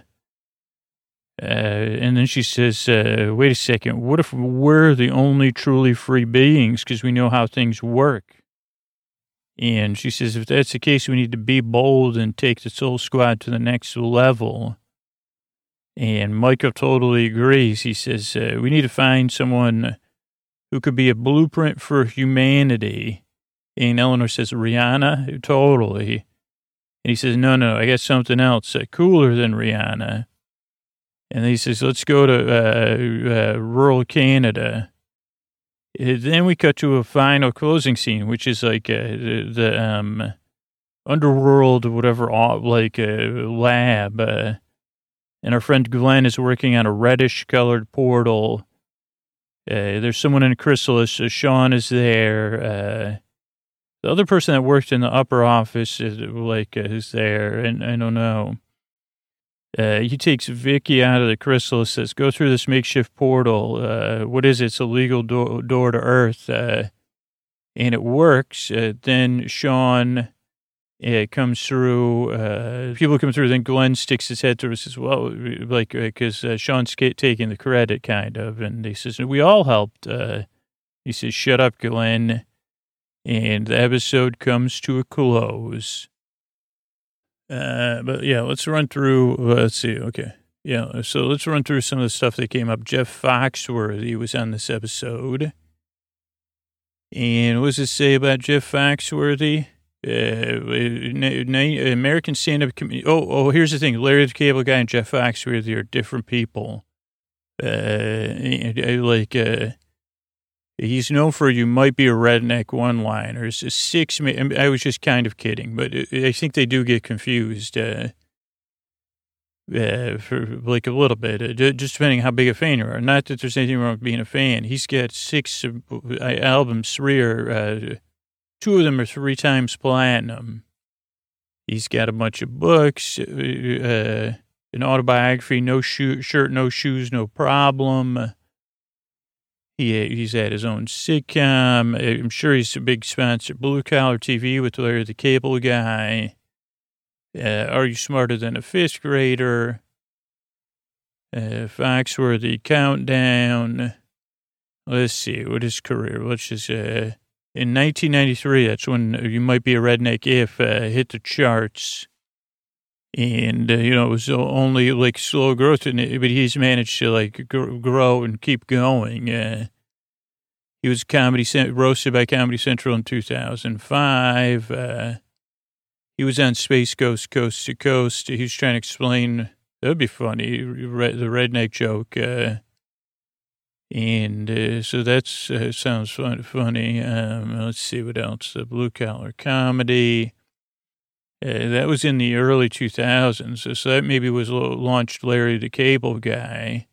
S2: then she says, wait a second, what if we're the only truly free beings because we know how things work? And she says, if that's the case, we need to be bold and take the Soul Squad to the next level. And Michael totally agrees. He says, we need to find someone who could be a blueprint for humanity. And Eleanor says, Rihanna? Totally. And he says, no, I got something else cooler than Rihanna. And he says, let's go to rural Canada. Then we cut to a final closing scene, which is like the underworld, whatever, lab. And our friend Glenn is working on a reddish-colored portal. There's someone in a chrysalis. Sean is there. The other person that worked in the upper office is there, and I don't know. He takes Vicky out of the chrysalis, says, go through this makeshift portal. What is it? It's a legal door to Earth. And it works. Then Sean comes through. People come through. Then Glenn sticks his head through and says, well, because Sean's taking the credit, kind of. And he says, we all helped. He says, shut up, Glenn. And the episode comes to a close. But yeah, let's run through, let's see. Okay. Yeah. So let's run through some of the stuff that came up. Jeff Foxworthy was on this episode. And what does it say about Jeff Foxworthy? American stand-up comedian. Oh, here's the thing. Larry the Cable Guy and Jeff Foxworthy are different people. He's known for you might be a redneck one-liners. I was just kind of kidding, but I think they do get confused for a little bit, just depending on how big a fan you are. Not that there's anything wrong with being a fan. He's got 6 albums, 2 of them are 3 times platinum. He's got a bunch of books, an autobiography, No Shirt, No Shoes, No Problem. He's at his own sitcom. I'm sure he's a big sponsor. Blue Collar TV with Larry the Cable Guy. Are You Smarter Than a 5th Grader? Foxworthy Countdown. Let's see, what is career? Let's just, in 1993, that's when You Might Be a Redneck If hit the charts. And, it was only slow growth, but he's managed to grow and keep going. He was roasted by Comedy Central in 2005. He was on Space Ghost Coast to Coast. He was trying to explain, that would be funny, the redneck joke. So that sounds funny. Let's see what else. The Blue Collar Comedy. That was in the early 2000s. So that maybe was launched Larry the Cable Guy.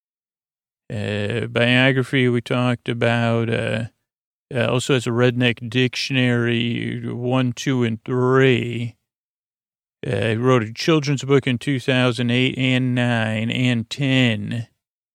S2: Biography we talked about. Also has a Redneck Dictionary 1, 2, and 3. He wrote a children's book in 2008 and 9 and 10.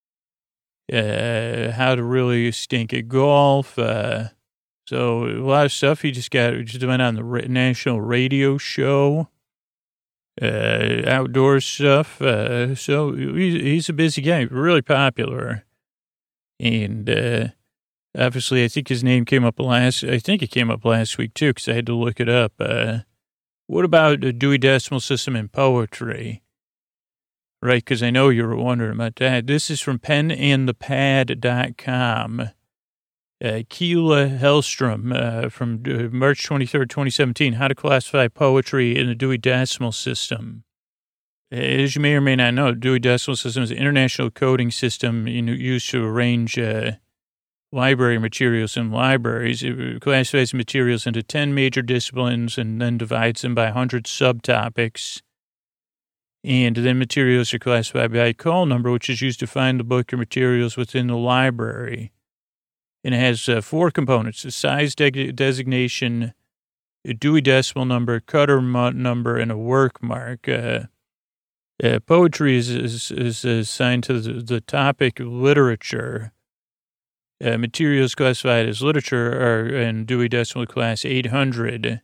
S2: How to Really Stink at Golf. So a lot of stuff. He just went on the national radio show. Outdoor stuff. So he's a busy guy, really popular. And obviously, I think his name came up last week too, because I had to look it up. What about the Dewey Decimal System in poetry? Right, because I know you were wondering about that. This is from penandthepad.com. Keela Hellstrom from March 23rd, 2017, How to Classify Poetry in the Dewey Decimal System. As you may or may not know, the Dewey Decimal System is an international coding system used to arrange library materials in libraries. It classifies materials into 10 major disciplines and then divides them by 100 subtopics. And then materials are classified by a call number, which is used to find the book or materials within the library. And it has 4 components: a size designation, a Dewey Decimal number, cutter number, and a work mark. Poetry is assigned to the topic literature. Materials classified as literature are in Dewey Decimal Class 800.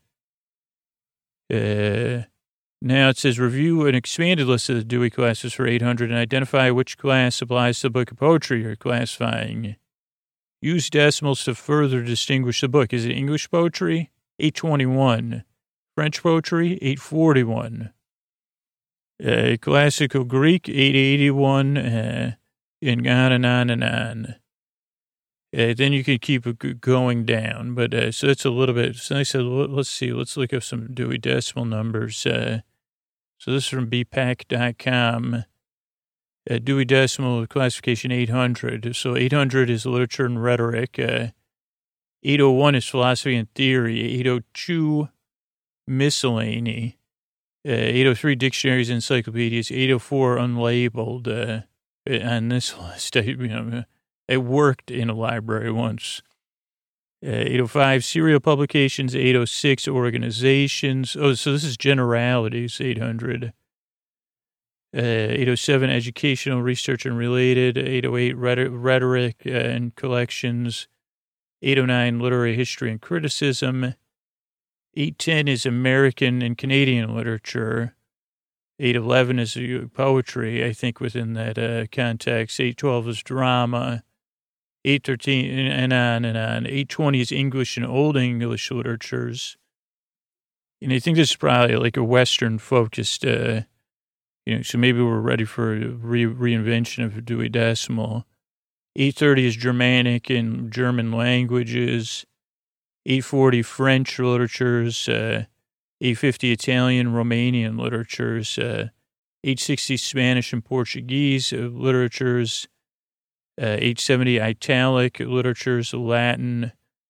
S2: Now it says review an expanded list of the Dewey classes for 800 and identify which class applies to the book of poetry you're classifying. Use decimals to further distinguish the book. Is it English poetry? 821. French poetry? 841. Classical Greek? 881. And on and on and on. Then you can keep it going down. But so that's a little bit. So I said, let's see. Let's look up some Dewey Decimal numbers. So this is from bpac.com. Dewey Decimal Classification 800. So 800 is literature and rhetoric. 801 is philosophy and theory. 802, miscellany. 803, dictionaries and encyclopedias. 804, unlabeled. On this list, I worked in a library once. 805, serial publications. 806, organizations. Oh, so this is generalities, 800. 807, educational, research, and related. 808, rhetoric and collections. 809, literary history and criticism. 810 is American and Canadian literature. 811 is poetry, I think, within that context. 812 is drama. 813, and on and on. 820 is English and Old English literatures. And I think this is probably like a Western-focused... so maybe we're ready for a reinvention of Dewey Decimal. 830 is Germanic and German languages. 840 French literatures. 850 Italian, Romanian literatures. 860 Spanish and Portuguese literatures. 870 Italic literatures, Latin.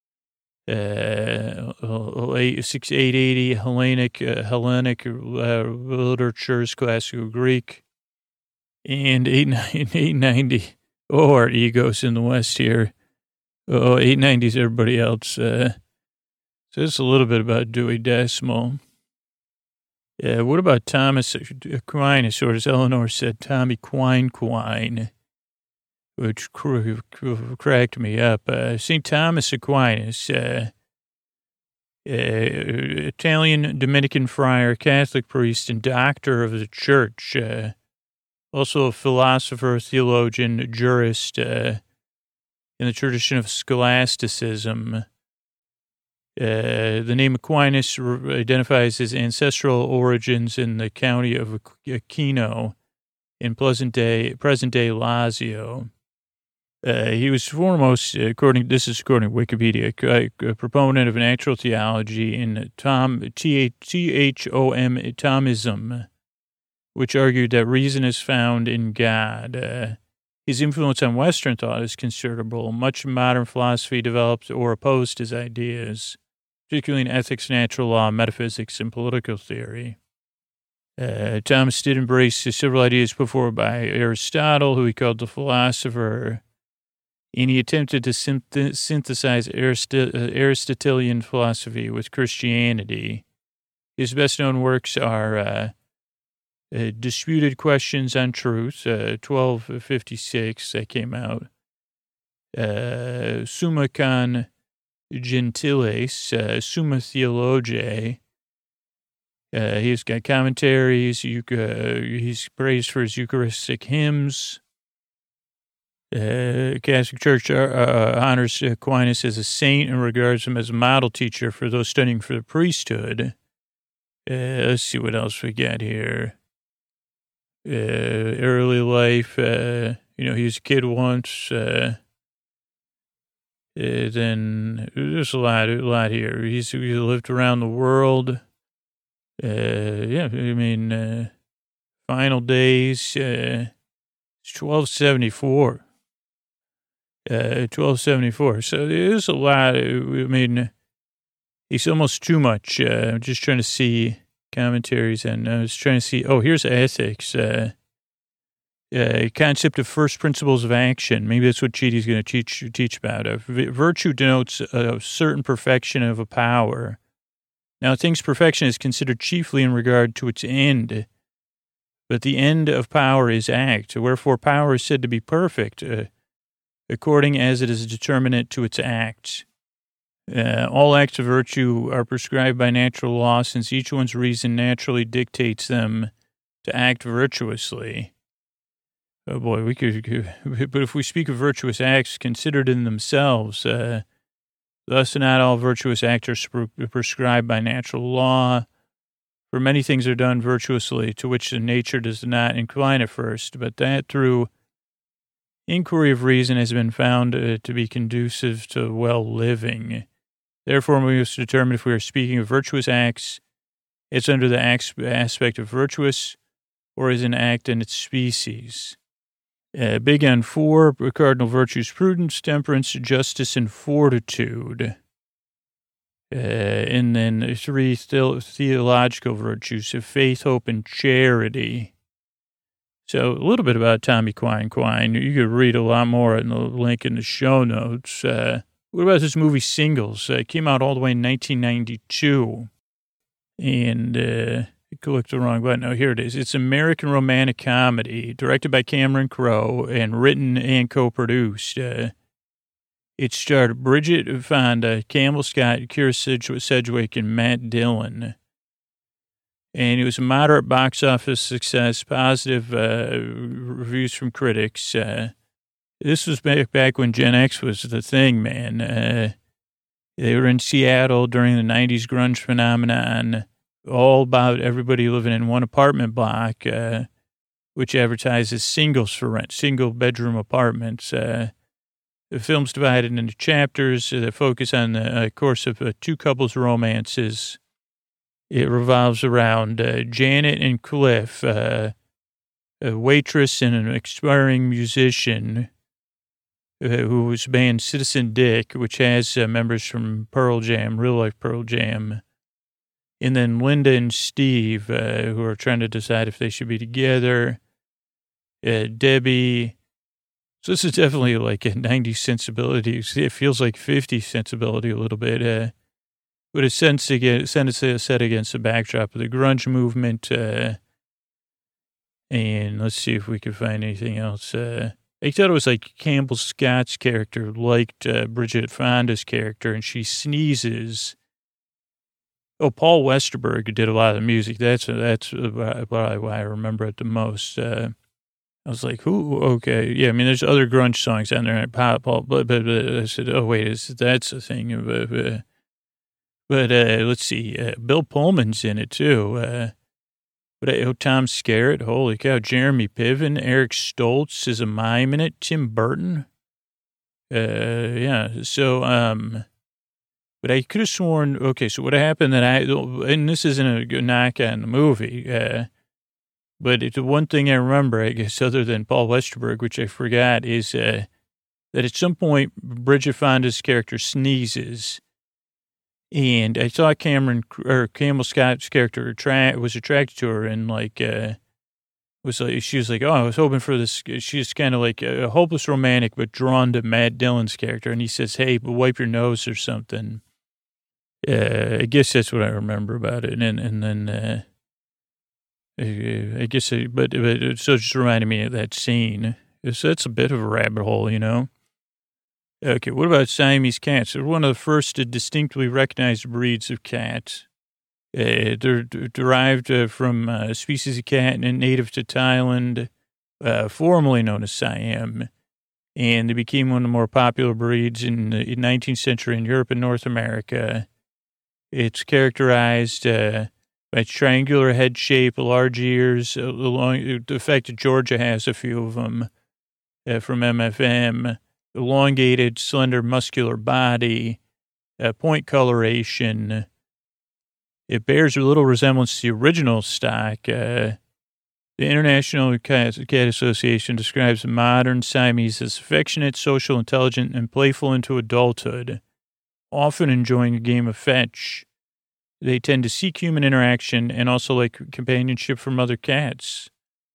S2: 880 Hellenic literatures, classical Greek, and 890. Oh, our egos in the West here. Oh, 890 is everybody else. So it's a little bit about Dewey Decimal. What about Thomas Aquinas, or as Eleanor said, Tommy Quine, which cracked me up. St. Thomas Aquinas, Italian Dominican friar, Catholic priest, and doctor of the church. Also a philosopher, theologian, jurist in the tradition of scholasticism. The name Aquinas identifies his ancestral origins in the county of Aquino in present-day Lazio. He was foremost, according to Wikipedia, a proponent of natural theology in Thomism, which argued that reason is found in God. His influence on Western thought is considerable. Much modern philosophy developed or opposed his ideas, particularly in ethics, natural law, metaphysics, and political theory. Thomas did embrace several ideas put forward by Aristotle, who he called the philosopher, and he attempted to synthesize Aristotelian philosophy with Christianity. His best-known works are Disputed Questions on Truth, 1256, that came out. Summa Con Gentiles, Summa Theologiae. He's got commentaries. He's praised for his Eucharistic hymns. Catholic Church honors Aquinas as a saint and regards him as a model teacher for those studying for the priesthood. Let's see what else we got here. Early life, he was a kid once. Then there's a lot here. He lived around the world. Final days, 1274. 1274. So there's a lot. It's almost too much. I'm just trying to see commentaries, and I was trying to see. Oh, here's ethics. Concept of first principles of action. Maybe that's what Chidi's going to teach about. Virtue denotes a certain perfection of a power. Now, a thing's perfection is considered chiefly in regard to its end, but the end of power is act. Wherefore, power is said to be perfect, according as it is determinate to its acts. All acts of virtue are prescribed by natural law, since each one's reason naturally dictates them to act virtuously. Oh boy, but if we speak of virtuous acts considered in themselves, thus not all virtuous acts are prescribed by natural law, for many things are done virtuously, to which the nature does not incline at first, but that through inquiry of reason has been found to be conducive to well living. Therefore, we must determine if we are speaking of virtuous acts, it's under the aspect of virtuous, or is an act in its species. Big on 4 cardinal virtues: prudence, temperance, justice, and fortitude. And then 3 theological virtues of faith, hope, and charity. So a little bit about Tommy Quine. You could read a lot more in the link in the show notes. What about this movie Singles? It came out all the way in 1992. And I clicked the wrong button. Oh, here it is. It's an American romantic comedy directed by Cameron Crowe and written and co-produced. It starred Bridget Fonda, Campbell Scott, Kira Sedgwick, and Matt Dillon. And it was a moderate box office success, positive reviews from critics. This was back when Gen X was the thing, man. They were in Seattle during the 90s grunge phenomenon, all about everybody living in one apartment block, which advertises singles for rent, single-bedroom apartments. The film's divided into chapters that focus on the course of 2 couples' romances. It revolves around Janet and Cliff, a waitress and an aspiring musician whose band Citizen Dick, which has members from Pearl Jam, real-life Pearl Jam, and then Linda and Steve, who are trying to decide if they should be together. Debbie. So this is definitely like a 90s sensibility. It feels like 50s sensibility a little bit. But it's set against the backdrop of the grunge movement. And let's see if we can find anything else. I thought it was like Campbell Scott's character liked Bridget Fonda's character, and she sneezes. Oh, Paul Westerberg did a lot of the music. That's probably why I remember it the most. I was like, who? Okay. Yeah, I mean, there's other grunge songs on there. Paul, but I said, oh, wait, that's a thing. But let's see. Bill Pullman's in it, too. Tom Skerritt, holy cow. Jeremy Piven. Eric Stoltz is a mime in it. Tim Burton. Yeah. So, but I could have sworn, okay, so what happened and this isn't a good knock on the movie, but it's the one thing I remember, I guess, other than Paul Westerberg, which I forgot, is that at some point, Bridget Fonda's character sneezes. And I saw Campbell Scott's character was attracted to her and she was like, oh, I was hoping for this. She's kind of like a hopeless romantic, but drawn to Matt Dillon's character. And he says, hey, but wipe your nose or something. I guess that's what I remember about it. And then I guess, so it just reminded me of that scene. So that's a bit of a rabbit hole, you know? Okay, what about Siamese cats? They're one of the first distinctly recognized breeds of cats. They're derived from a species of cat native to Thailand, formerly known as Siam. And they became one of the more popular breeds in the 19th century in Europe and North America. It's characterized by its triangular head shape, large ears. The fact that Georgia has a few of them from MFM. Elongated, slender, muscular body, point coloration. It bears a little resemblance to the original stock. The International Cat Association describes modern Siamese as affectionate, social, intelligent, and playful into adulthood, often enjoying a game of fetch. They tend to seek human interaction and also like companionship from other cats.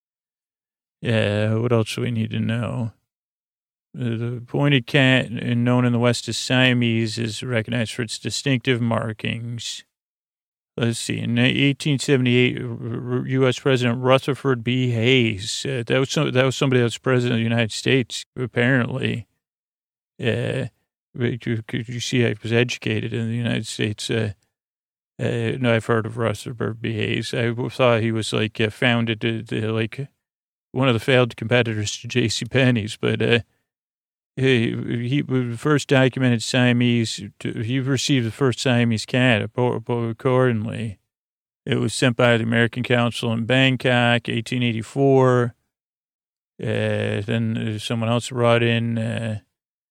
S2: What else do we need to know? The pointed cat, known in the West as Siamese, is recognized for its distinctive markings. Let's see. In 1878, U.S. President Rutherford B. Hayes, that was somebody that was president of the United States, apparently. You see, I was educated in the United States. No, I've heard of Rutherford B. Hayes. I thought he was founded one of the failed competitors to JCPenney's, but he first documented Siamese. He received the first Siamese cat accordingly. It was sent by the American Council in Bangkok, 1884. Then someone else brought in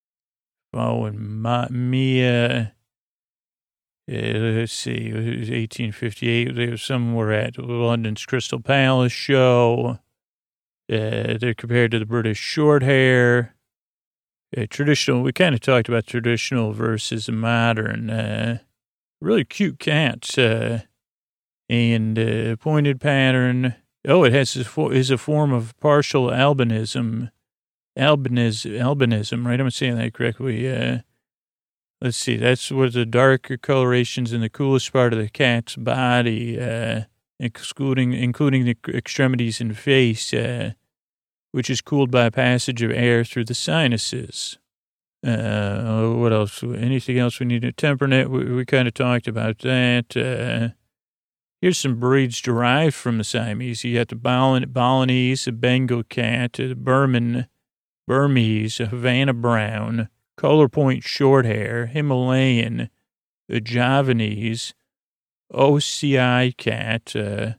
S2: Mia. Let's see, it was 1858. They were somewhere at London's Crystal Palace show. They're compared to the British Shorthair. Traditional, we kind of talked about traditional versus modern. Really cute cats. And pointed pattern. Oh, it is a form of partial albinism. Albinism, right? I'm saying that correctly. Let's see. That's where the darker colorations in the coolest part of the cat's body, including the extremities and face, which is cooled by a passage of air through the sinuses. What else? Anything else we need to temperament? We kind of talked about that. Here's some breeds derived from the Siamese. You got the Balinese, the Bengal cat, the Burmese, Havana brown, color point short hair, Himalayan, the Javanese, OCI cat,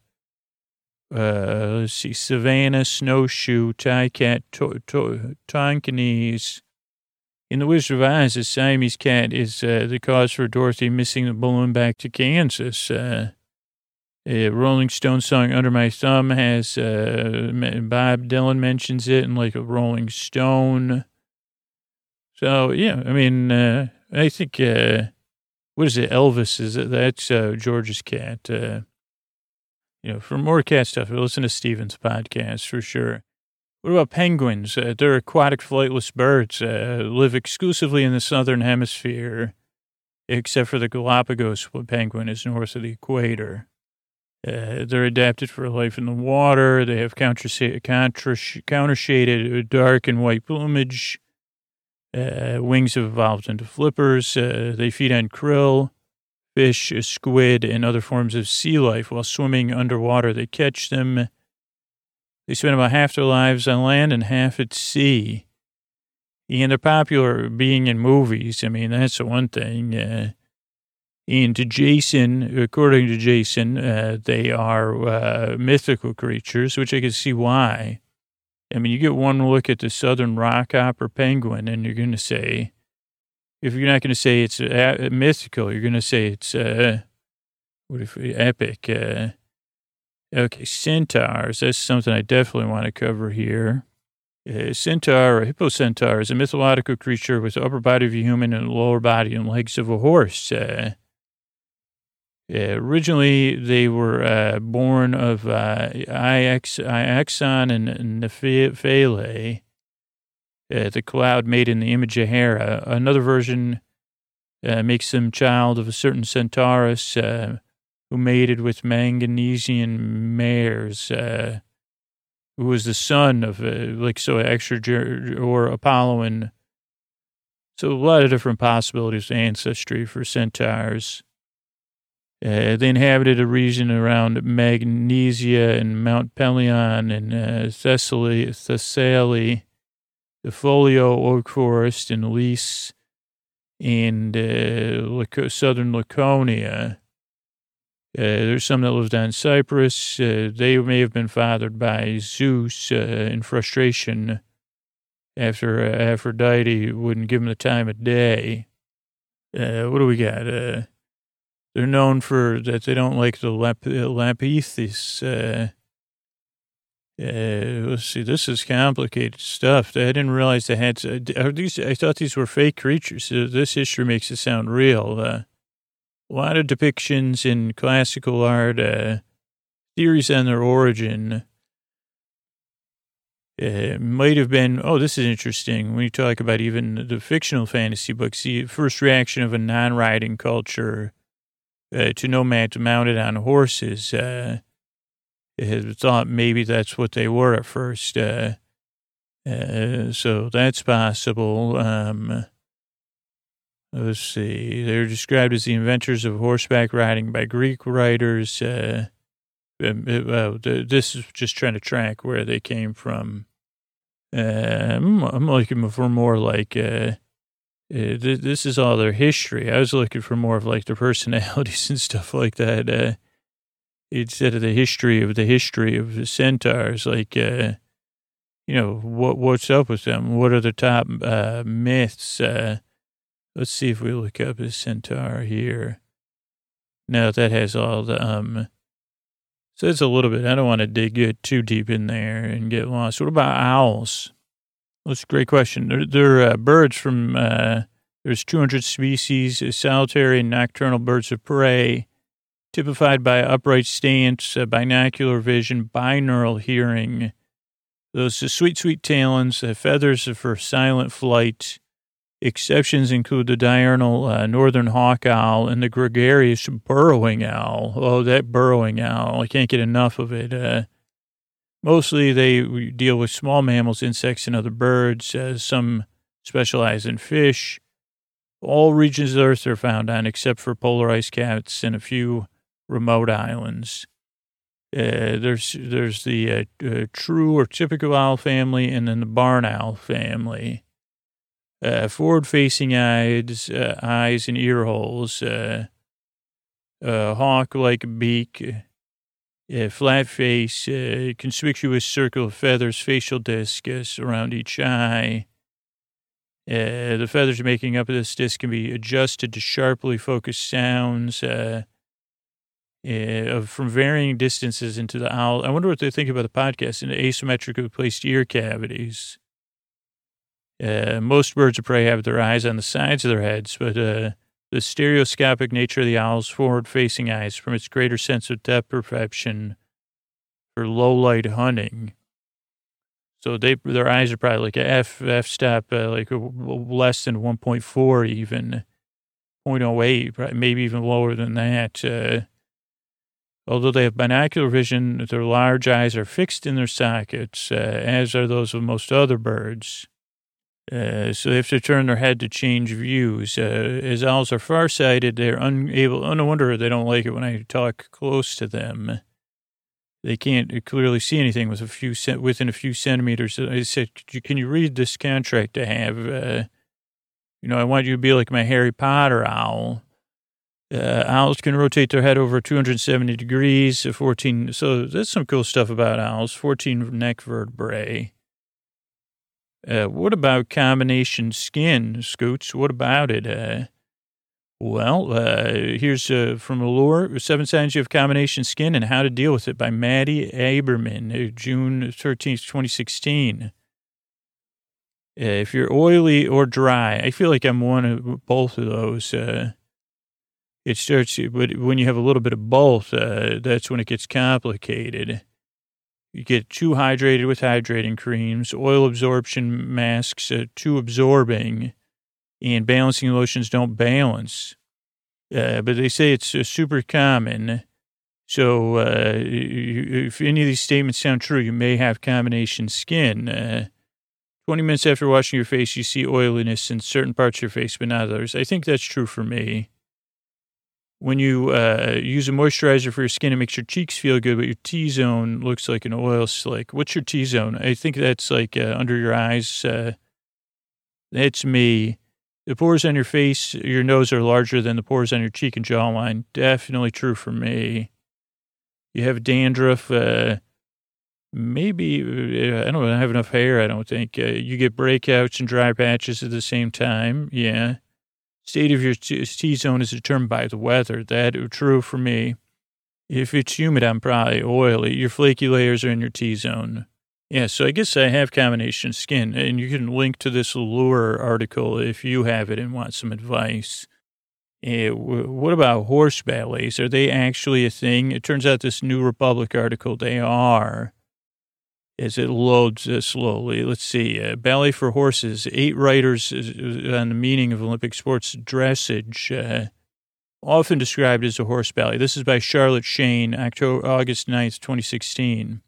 S2: let's see, Savannah, snowshoe, Thai cat, Tonkinese. In The Wizard of Oz, the Siamese cat is the cause for Dorothy missing the balloon back to Kansas. Rolling Stone song Under My Thumb has, Bob Dylan mentions it in like a Rolling Stone. So, yeah, I mean, I think, what is it? Elvis, that's George's cat. For more cat stuff, listen to Steven's podcast for sure. What about penguins? They're aquatic flightless birds, live exclusively in the southern hemisphere, except for the Galapagos penguin is north of the equator. They're adapted for life in the water. They have counter-shaded dark and white plumage. Wings have evolved into flippers. They feed on krill, fish, squid, and other forms of sea life. While swimming underwater, they catch them. They spend about half their lives on land and half at sea. And they're popular being in movies. I mean, that's the one thing. And according to Jason, they are mythical creatures, which I can see why. I mean, you get one look at the southern rockhopper penguin, and you're going to say, if you're not going to say it's mythical, you're going to say it's epic. Okay, centaurs. That's something I definitely want to cover here. Centaur, or hippocentaur, is a mythological creature with the upper body of a human and the lower body and legs of a horse. Originally, they were born of Iexon and Nephele, the cloud made in the image of Hera. Another version makes them child of a certain centaurus who mated with Manganesian mares, who was the son of or Apollo. And so a lot of different possibilities of ancestry for centaurs. They inhabited a region around Magnesia and Mount Pelion and Thessaly, the Folio Oak Forest in Lys and southern Laconia. There's some that lived on Cyprus. They may have been fathered by Zeus in frustration after Aphrodite wouldn't give them the time of day. What do we got? They're known for that they don't like the Lapithis. Let's see, this is complicated stuff. I didn't realize they had. I thought these were fake creatures. So this history makes it sound real. A lot of depictions in classical art, theories on their origin. Might have been, this is interesting. When you talk about even the fictional fantasy books, the first reaction of a non-riding culture to nomads mounted on horses, thought maybe that's what they were at first. So that's possible. Let's see. They're described as the inventors of horseback riding by Greek writers. This is just trying to track where they came from. I'm looking for more like, this is all their history. I was looking for more of like their personalities and stuff like that. Instead of the history of the centaurs, like, what's up with them? What are the top myths? Let's see if we look up a centaur here. No, that has all the, so it's a little bit, I don't want to dig too deep in there and get lost. What about owls? That's a great question. They're birds from, there's 200 species, solitary and nocturnal birds of prey, typified by upright stance, binocular vision, binaural hearing. Those sweet, sweet talons, feathers for silent flight. Exceptions include the diurnal northern hawk owl and the gregarious burrowing owl. Oh, that burrowing owl. I can't get enough of it. Mostly they deal with small mammals, insects, and other birds. Some specialize in fish. All regions of the earth are found on except for polar ice caps and a few remote islands. There's the true or typical owl family and then the barn owl family. Forward-facing eyes and ear holes, hawk-like beak, flat face, conspicuous circle of feathers, facial disc around each eye. The feathers making up this disc can be adjusted to sharply focused sounds from varying distances into the owl. I wonder what they think about the podcast in asymmetrically placed ear cavities. Most birds of prey have their eyes on the sides of their heads, but the stereoscopic nature of the owl's forward-facing eyes from its greater sense of depth perception for low-light hunting. So their eyes are probably like a f-stop, like less than 1.4 even, 0.08, maybe even lower than that. Although they have binocular vision, their large eyes are fixed in their sockets, as are those of most other birds. So they have to turn their head to change views. As owls are farsighted, they're unable, no wonder they don't like it when I talk close to them. They can't clearly see anything within a few centimeters. I said, can you read this contract I have? I want you to be like my Harry Potter owl. Owls can rotate their head over 270 degrees, 14. So that's some cool stuff about owls, 14 neck vertebrae. What about combination skin, Scoots? What about it? Here's from Allure, 7 Signs You Have Combination Skin and How to Deal with It by Maddie Aberman, June 13th, 2016. If you're oily or dry, I feel like I'm one of both of those. It starts, but when you have a little bit of both, that's when it gets complicated. You get too hydrated with hydrating creams, oil absorption masks too absorbing, and balancing lotions don't balance. But they say it's super common. So if any of these statements sound true, you may have combination skin. 20 minutes after washing your face, you see oiliness in certain parts of your face, but not others. I think that's true for me. When you use a moisturizer for your skin, it makes your cheeks feel good, but your T-zone looks like an oil slick. What's your T-zone? I think that's like under your eyes. That's me. The pores on your face, your nose are larger than the pores on your cheek and jawline. Definitely true for me. You have dandruff. Maybe, I don't have enough hair, I don't think. You get breakouts and dry patches at the same time. Yeah. State of your T-zone is determined by the weather. That is true for me. If it's humid, I'm probably oily. Your flaky layers are in your T-zone. Yeah, so I guess I have combination skin, and you can link to this Allure article if you have it and want some advice. What about horse ballets? Are they actually a thing? It turns out this New Republic article, they are. As it loads slowly. Let's see. Ballet for horses. 8 writers on the meaning of Olympic sports dressage, often described as a horse ballet. This is by Charlotte Shane, August 9th, 2016.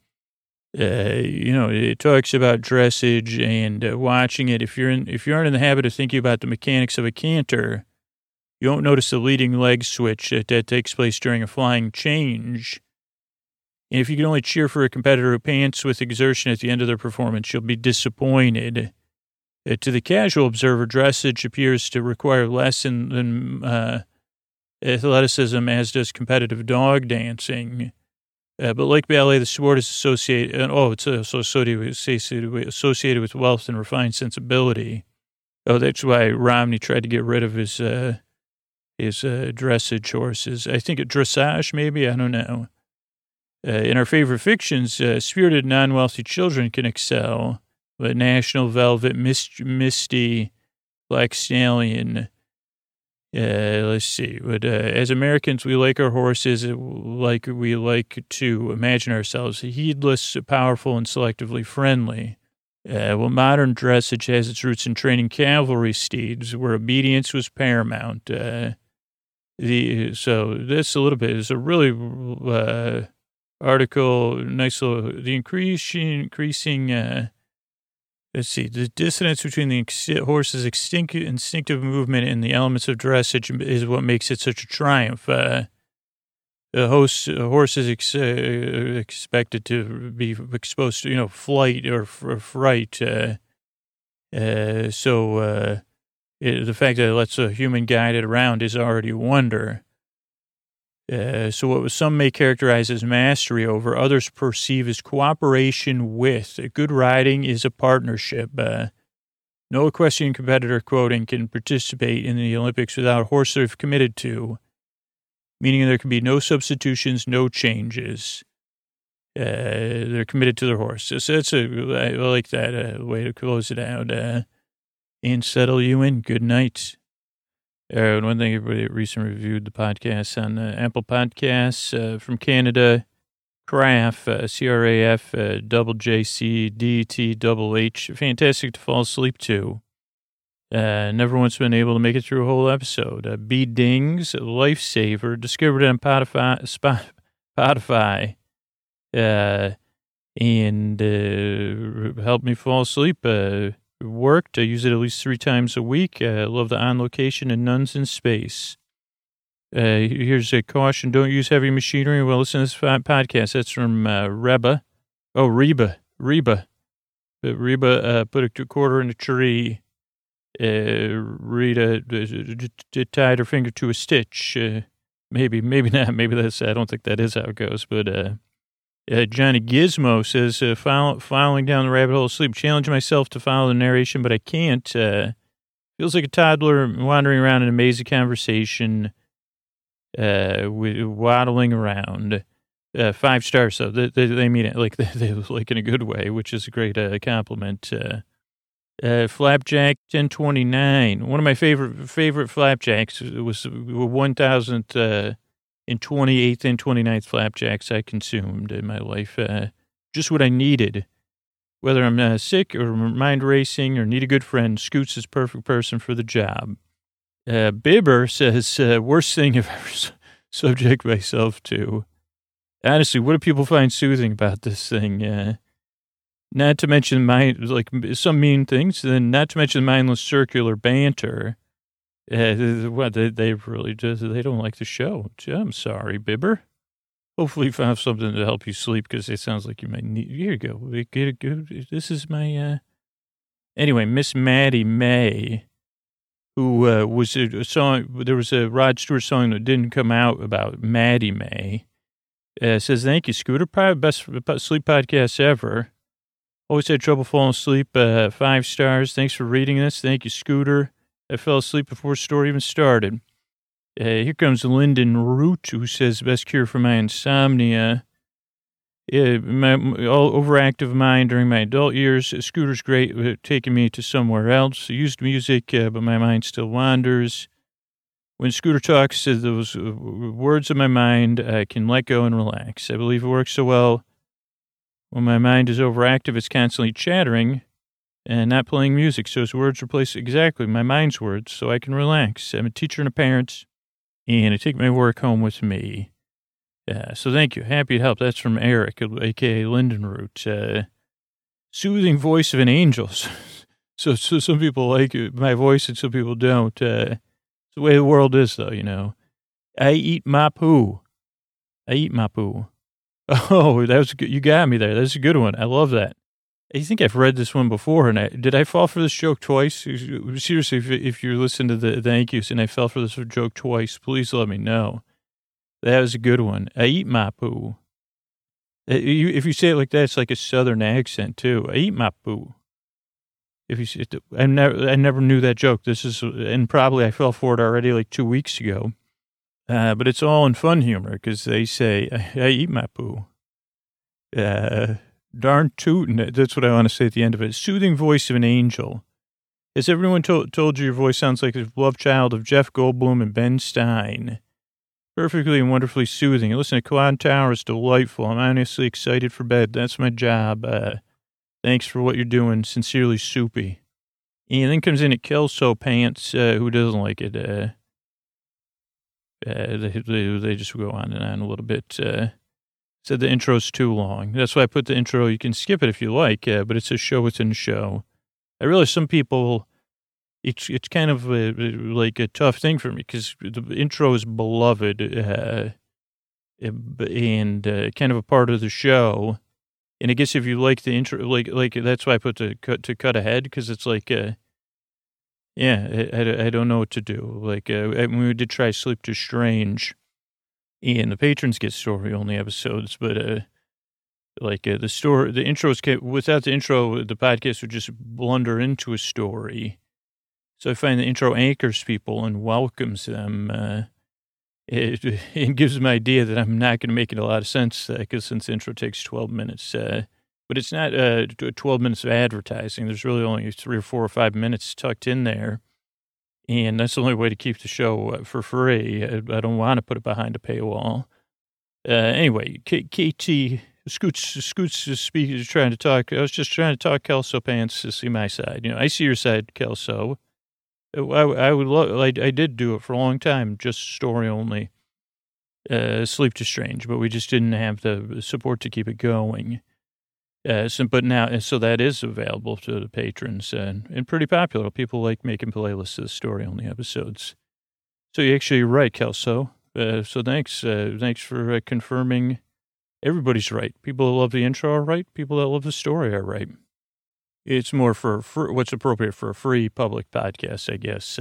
S2: It talks about dressage and watching it. If you aren't in the habit of thinking about the mechanics of a canter, you won't notice the leading leg switch that takes place during a flying change. And if you can only cheer for a competitor who pants with exertion at the end of their performance, you'll be disappointed. To the casual observer, dressage appears to require less than athleticism, as does competitive dog dancing. But like ballet, the sport is associated with wealth and refined sensibility. Oh, that's why Romney tried to get rid of his dressage horses. I think dressage, maybe, I don't know. In our favorite fictions, spirited non-wealthy children can excel, but National Velvet, Misty, Black Stallion, let's see. But as Americans, we like our horses like we like to imagine ourselves, heedless, powerful, and selectively friendly. Modern dressage has its roots in training cavalry steeds, where obedience was paramount. So that's a little bit. It's a really article, nice little, the increasing, let's see, the dissonance between the horse's instinctive movement and the elements of dressage is what makes it such a triumph. The horse is expected to be exposed to, flight or fright. The fact that it lets a human guide it around is already a wonder. So what some may characterize as mastery over, others perceive as cooperation with. Good riding is a partnership. No equestrian competitor, quoting, can participate in the Olympics without a horse they've committed to, meaning there can be no substitutions, no changes. They're committed to their horse. So I like that way to close it out. And settle you in. Good night. One thing, everybody recently reviewed the podcast on Apple Podcasts from Canada, Craf, CRAF, double JC, double H. Fantastic to fall asleep to. Never once been able to make it through a whole episode. B Dings, Lifesaver, discovered it on Spotify, and helped me fall asleep. Worked. I use it at least 3 times a week. Love the On Location and Nuns in Space. Here's a caution. Don't use heavy machinery while listening to this podcast. That's from Reba. Oh, Reba. Reba put a quarter in a tree. Rita tied her finger to a stitch. Maybe not. Maybe that's, I don't think that is how it goes. But Johnny Gizmo says, following down the rabbit hole of sleep, challenge myself to follow the narration, but I can't. Feels like a toddler wandering around in a maze of conversation, waddling around. 5 stars, so they mean it like they like in a good way, which is a great compliment. Flapjack 1029. One of my favorite flapjacks was 1,028th and 29th flapjacks I consumed in my life. Just what I needed. Whether I'm sick or mind racing or need a good friend, Scoots is perfect person for the job. Bibber says, worst thing I've ever subject myself to. Honestly, what do people find soothing about this thing? Not to mention some mean things, then not to mention mindless circular banter. They really just, they don't like the show. I'm sorry, Bibber. Hopefully you found something to help you sleep, because it sounds like you might need, here you go. This is my, anyway, Miss Maddie May, who was a song, there was a Rod Stewart song that didn't come out about Maddie May. Says, thank you, Scooter. Probably best sleep podcast ever. Always had trouble falling asleep. 5 stars. Thanks for reading this. Thank you, Scooter. I fell asleep before the story even started. Here comes Lyndon Root, who says, best cure for my insomnia. My overactive mind during my adult years. Scooter's great at taking me to somewhere else. I used music, but my mind still wanders. When Scooter talks to those words of my mind, I can let go and relax. I believe it works so well. When my mind is overactive, it's constantly chattering and not playing music. So his words replace exactly my mind's words, so I can relax. I'm a teacher and a parent, and I take my work home with me. So thank you. Happy to help. That's from Eric, a.k.a. Lindenroot. Soothing voice of an angel. So some people like my voice and some people don't. It's the way the world is, though, you know. I eat my poo. Oh, that was good. You got me there. That's a good one. I love that. I think I've read this one before, and did I fall for this joke twice? Seriously, if you listen to the thank yous and I fell for this joke twice, please let me know. That was a good one. I eat my poo. If you say it like that, it's like a southern accent, too. I eat my poo. If you see it, I never knew that joke. And probably I fell for it already like 2 weeks ago. But it's all in fun humor, because they say, I eat my poo. Darn tootin'. That's what I want to say at the end of it. Soothing voice of an angel. Has everyone told you your voice sounds like the love child of Jeff Goldblum and Ben Stein? Perfectly and wonderfully soothing. Listen to Quad Tower is delightful. I'm honestly excited for bed. That's my job. Thanks for what you're doing. Sincerely, Soupy. And then comes in at Kelso Pants, who doesn't like it. They just go on and on a little bit. Said the intro's too long. That's why I put the intro. You can skip it if you like, but it's a show within a show. I realize some people, it's kind of like a tough thing for me, because the intro is beloved and kind of a part of the show. And I guess if you like the intro, like that's why I put the cut ahead, because it's like, I don't know what to do. Like when we did try Sleep to Strange, and the patrons get story-only episodes, but the intros, without the intro, the podcast would just blunder into a story. So I find the intro anchors people and welcomes them. It gives them an idea that I'm not going to make it a lot of sense, because since the intro takes 12 minutes, but it's not 12 minutes of advertising. There's really only 3 or 4 or 5 minutes tucked in there. And that's the only way to keep the show for free. I don't want to put it behind a paywall. Anyway, KT Scoots is trying to talk. I was just trying to talk Kelso Pants to see my side. You know, I see your side, Kelso. I would love. I did do it for a long time, just story only. Sleep to Strange, but we just didn't have the support to keep it going. But now, so that is available to the patrons, and pretty popular. People like making playlists of the story-only episodes. So you're actually right, Kelso. So thanks for confirming. Everybody's right. People that love the intro are right. People that love the story are right. It's more for what's appropriate for a free public podcast, I guess,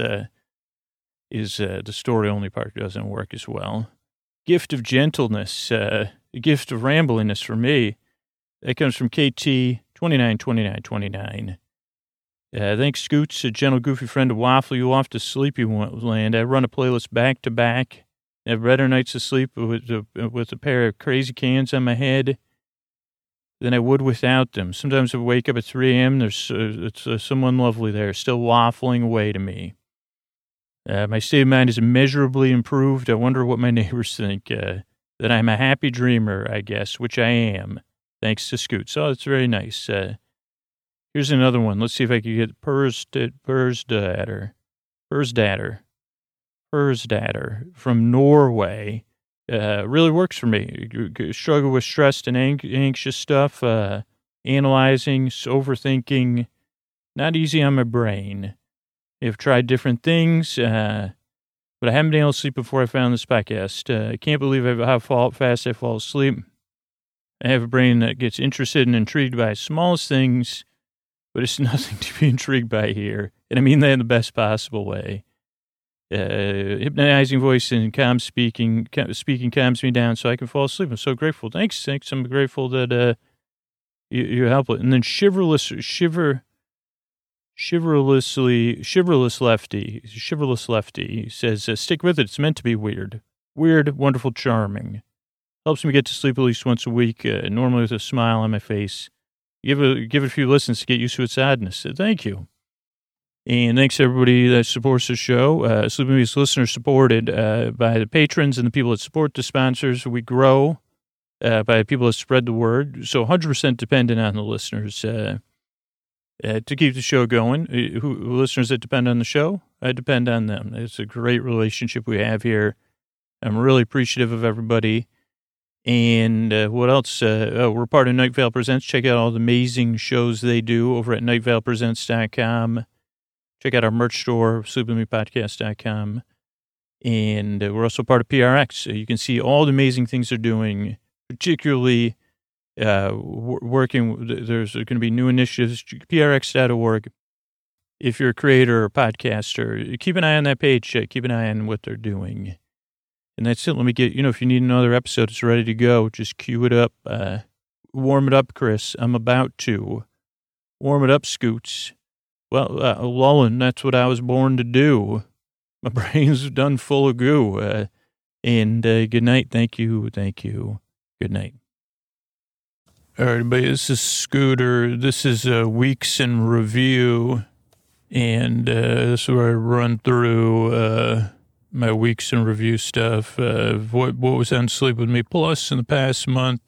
S2: is the story-only part doesn't work as well. Gift of Gentleness the gift of rambliness for me. That comes from KT292929. Thanks, Scoots, a gentle, goofy friend to waffle you off to sleepy land. I run a playlist back to back. I have better nights of sleep with a pair of crazy cans on my head than I would without them. Sometimes I wake up at 3 a.m. There's someone lovely there, still waffling away to me. My state of mind is immeasurably improved. I wonder what my neighbors think. That I'm a happy dreamer, I guess, which I am, thanks to Scoots. Oh, that's very nice. Here's another one. Let's see if I can get Persdatter from Norway. Really works for me. Struggle with stressed and anxious stuff, analyzing, overthinking, not easy on my brain. I've tried different things, but I haven't been able to sleep before I found this podcast. I can't believe how fast I fall asleep. I have a brain that gets interested and intrigued by the smallest things, but it's nothing to be intrigued by here. And I mean that in the best possible way. Hypnotizing voice and calm speaking calms me down so I can fall asleep. I'm so grateful. Thanks. I'm grateful that you help it. And then chivalrous lefty says, stick with it. It's meant to be weird. Weird, wonderful, charming. Helps me get to sleep at least once a week, normally with a smile on my face. Give it a few listens to get used to its oddness. Thank you. And thanks to everybody that supports the show. Sleeping Beauty is listener supported by the patrons and the people that support the sponsors. We grow by the people that spread the word. So 100% dependent on the listeners to keep the show going. Listeners that depend on the show, I depend on them. It's a great relationship we have here. I'm really appreciative of everybody. And what else? We're part of Night Vale Presents. Check out all the amazing shows they do over at nightvalepresents.com. Check out our merch store, sleepwithmepodcast.com. And we're also part of PRX. So you can see all the amazing things they're doing, particularly working. There's going to be new initiatives, prx.org. If you're a creator or podcaster, keep an eye on that page. Keep an eye on what they're doing. And that's it. Let me get, if you need another episode, it's ready to go. Just cue it up. Warm it up, Chris. I'm about to. Warm it up, Scoots. Well, lulling, that's what I was born to do. My brain's done full of goo. And good night. Thank you. Good night. All right, everybody, this is Scooter. This is Weeks in Review. And this is where I run through my Weeks in Review stuff. What was on Sleep With Me Plus in the past month.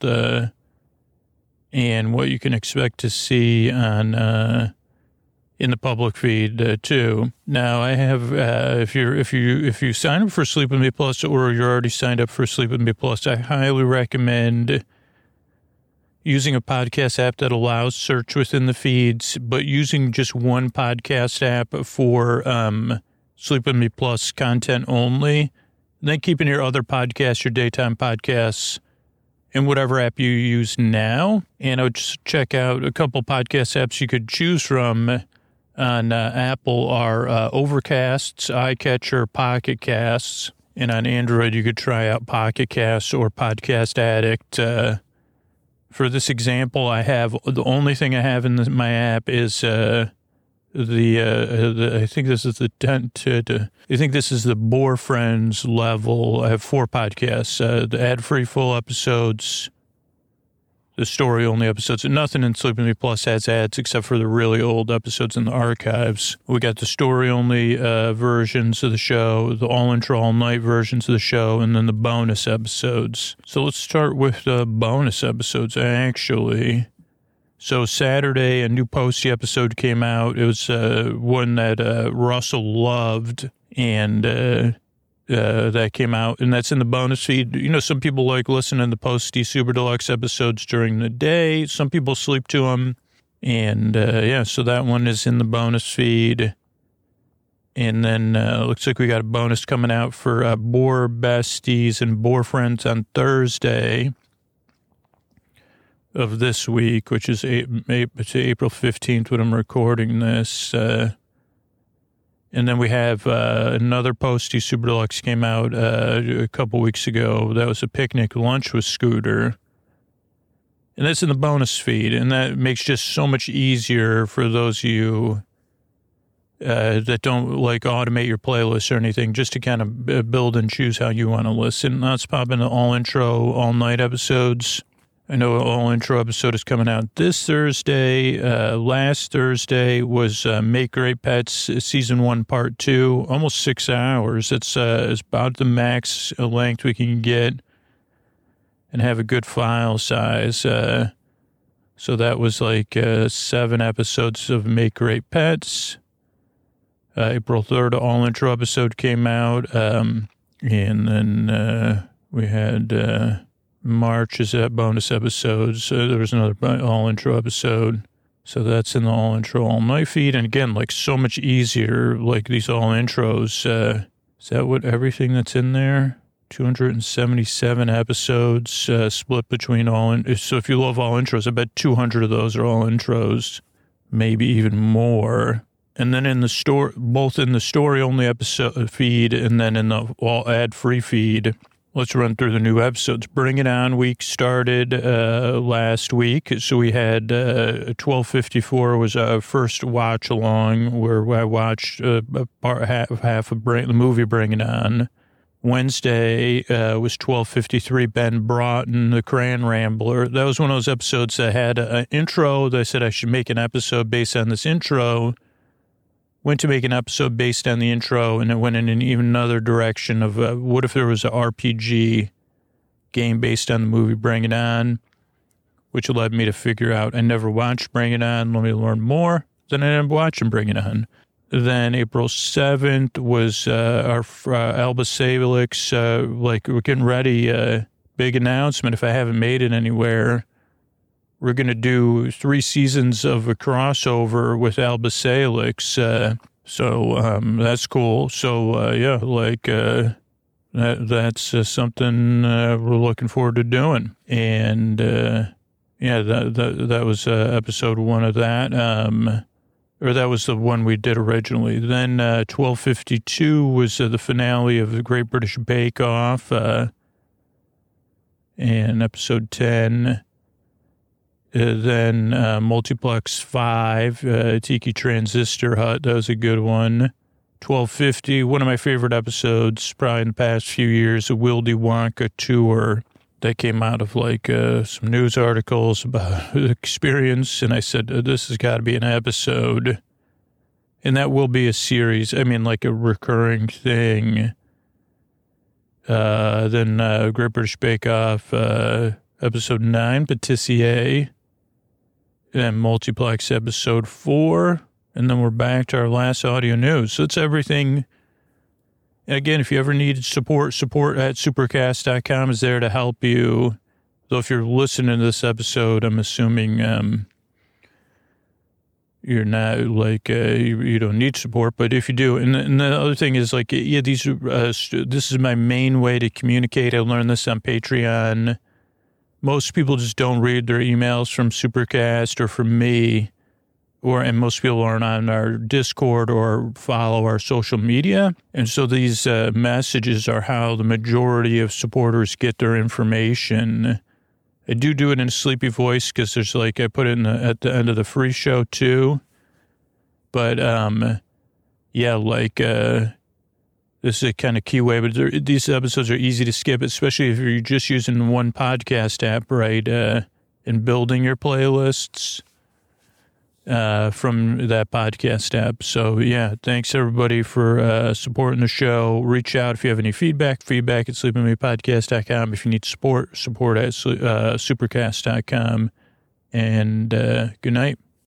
S2: And what you can expect to see on... in the public feed too. Now I have, if you sign up for Sleep With Me Plus or you're already signed up for Sleep With Me Plus, I highly recommend using a podcast app that allows search within the feeds, but using just one podcast app for Sleep With Me Plus content only. And then keeping your other podcasts, your daytime podcasts, in whatever app you use now. And I would just check out a couple podcast apps you could choose from. On Apple are Overcasts, iCatcher, Pocket Casts, and on Android you could try out Pocket Casts or Podcast Addict. For this example, I have the only thing I have in my app is I think this is the Bore Friends level. I have 4 podcasts, the ad-free full episodes, the story-only episodes, and nothing in Sleep With Me Plus has ads except for the really old episodes in the archives. We got the story-only versions of the show, the all-intro, all-night versions of the show, and then the bonus episodes. So let's start with the bonus episodes, actually. So Saturday, a new Posty episode came out. It was one that Russell loved, and... that came out, and that's in the bonus feed. Some people like listening to the Posty Super Deluxe episodes during the day. Some people sleep to them. And, so that one is in the bonus feed. And then looks like we got a bonus coming out for Bore Besties and Bore Friends on Thursday of this week, which is April 15th when I'm recording this. And then we have another Posty Super Deluxe came out a couple weeks ago. That was a picnic lunch with Scooter. And that's in the bonus feed. And that makes just so much easier for those of you that don't like automate your playlist or anything, just to kind of build and choose how you want to listen. Let's pop into all intro, all night episodes. I know all intro episode is coming out this Thursday. Last Thursday was Make Great Pets Season 1 Part 2, almost 6 hours. It's about the max length we can get and have a good file size. So that was like 7 episodes of Make Great Pets. April 3rd, all intro episode came out. And then we had March is that bonus episodes. There was another all intro episode. So that's in the all intro all night feed. And again, like so much easier, like these all intros. Is that what everything that's in there? 277 episodes split between all. So if you love all intros, I bet 200 of those are all intros, maybe even more. And then in the store, both in the story only episode feed and then in the all ad free feed. Let's run through the new episodes. Bring It On week started last week. So we had 1254 was our first watch along where I watched half of the movie Bring It On. Wednesday was 1253, Ben Broughton, the Crayon Rambler. That was one of those episodes that had an intro. They said I should make an episode based on this intro. Went to make an episode based on the intro, and it went in even another direction of what if there was an RPG game based on the movie Bring It On, which led me to figure out I never watched Bring It On. Let me learn more. Then I ended up watching Bring It On. Then April 7th was our Alba Salix, like we're getting ready, big announcement if I haven't made it anywhere. We're going to do 3 seasons of a crossover with Alba Salix. So that's cool. So, yeah, like that's something we're looking forward to doing. And, yeah, that was episode 1 of that. Or that was the one we did originally. Then 1252 was the finale of the Great British Bake Off. And episode 10. Then Multiplex 5, Tiki Transistor Hut. That was a good one. 1250, one of my favorite episodes probably in the past few years, a Willy Wonka tour that came out of like some news articles about the experience. And I said, this has got to be an episode. And that will be a series. I mean, like a recurring thing. Then Great British Bake Off, episode 9, Patissier. And Multiplex episode 4. And then we're back to our last audio news. So it's everything. And again, if you ever need support at supercast.com is there to help you. So if you're listening to this episode, I'm assuming you're not like, you don't need support, but if you do. And the other thing is like, yeah, this is my main way to communicate. I learned this on Patreon. Most people just don't read their emails from Supercast or from me, and most people aren't on our Discord or follow our social media. And so these messages are how the majority of supporters get their information. I do it in a sleepy voice because there's like, I put it at the end of the free show too. But, yeah, like, this is a kind of key way, but these episodes are easy to skip, especially if you're just using one podcast app, right, and building your playlists from that podcast app. So, yeah, thanks, everybody, for supporting the show. Reach out if you have any feedback at sleepingmepodcast.com. If you need support at supercast.com. And good night.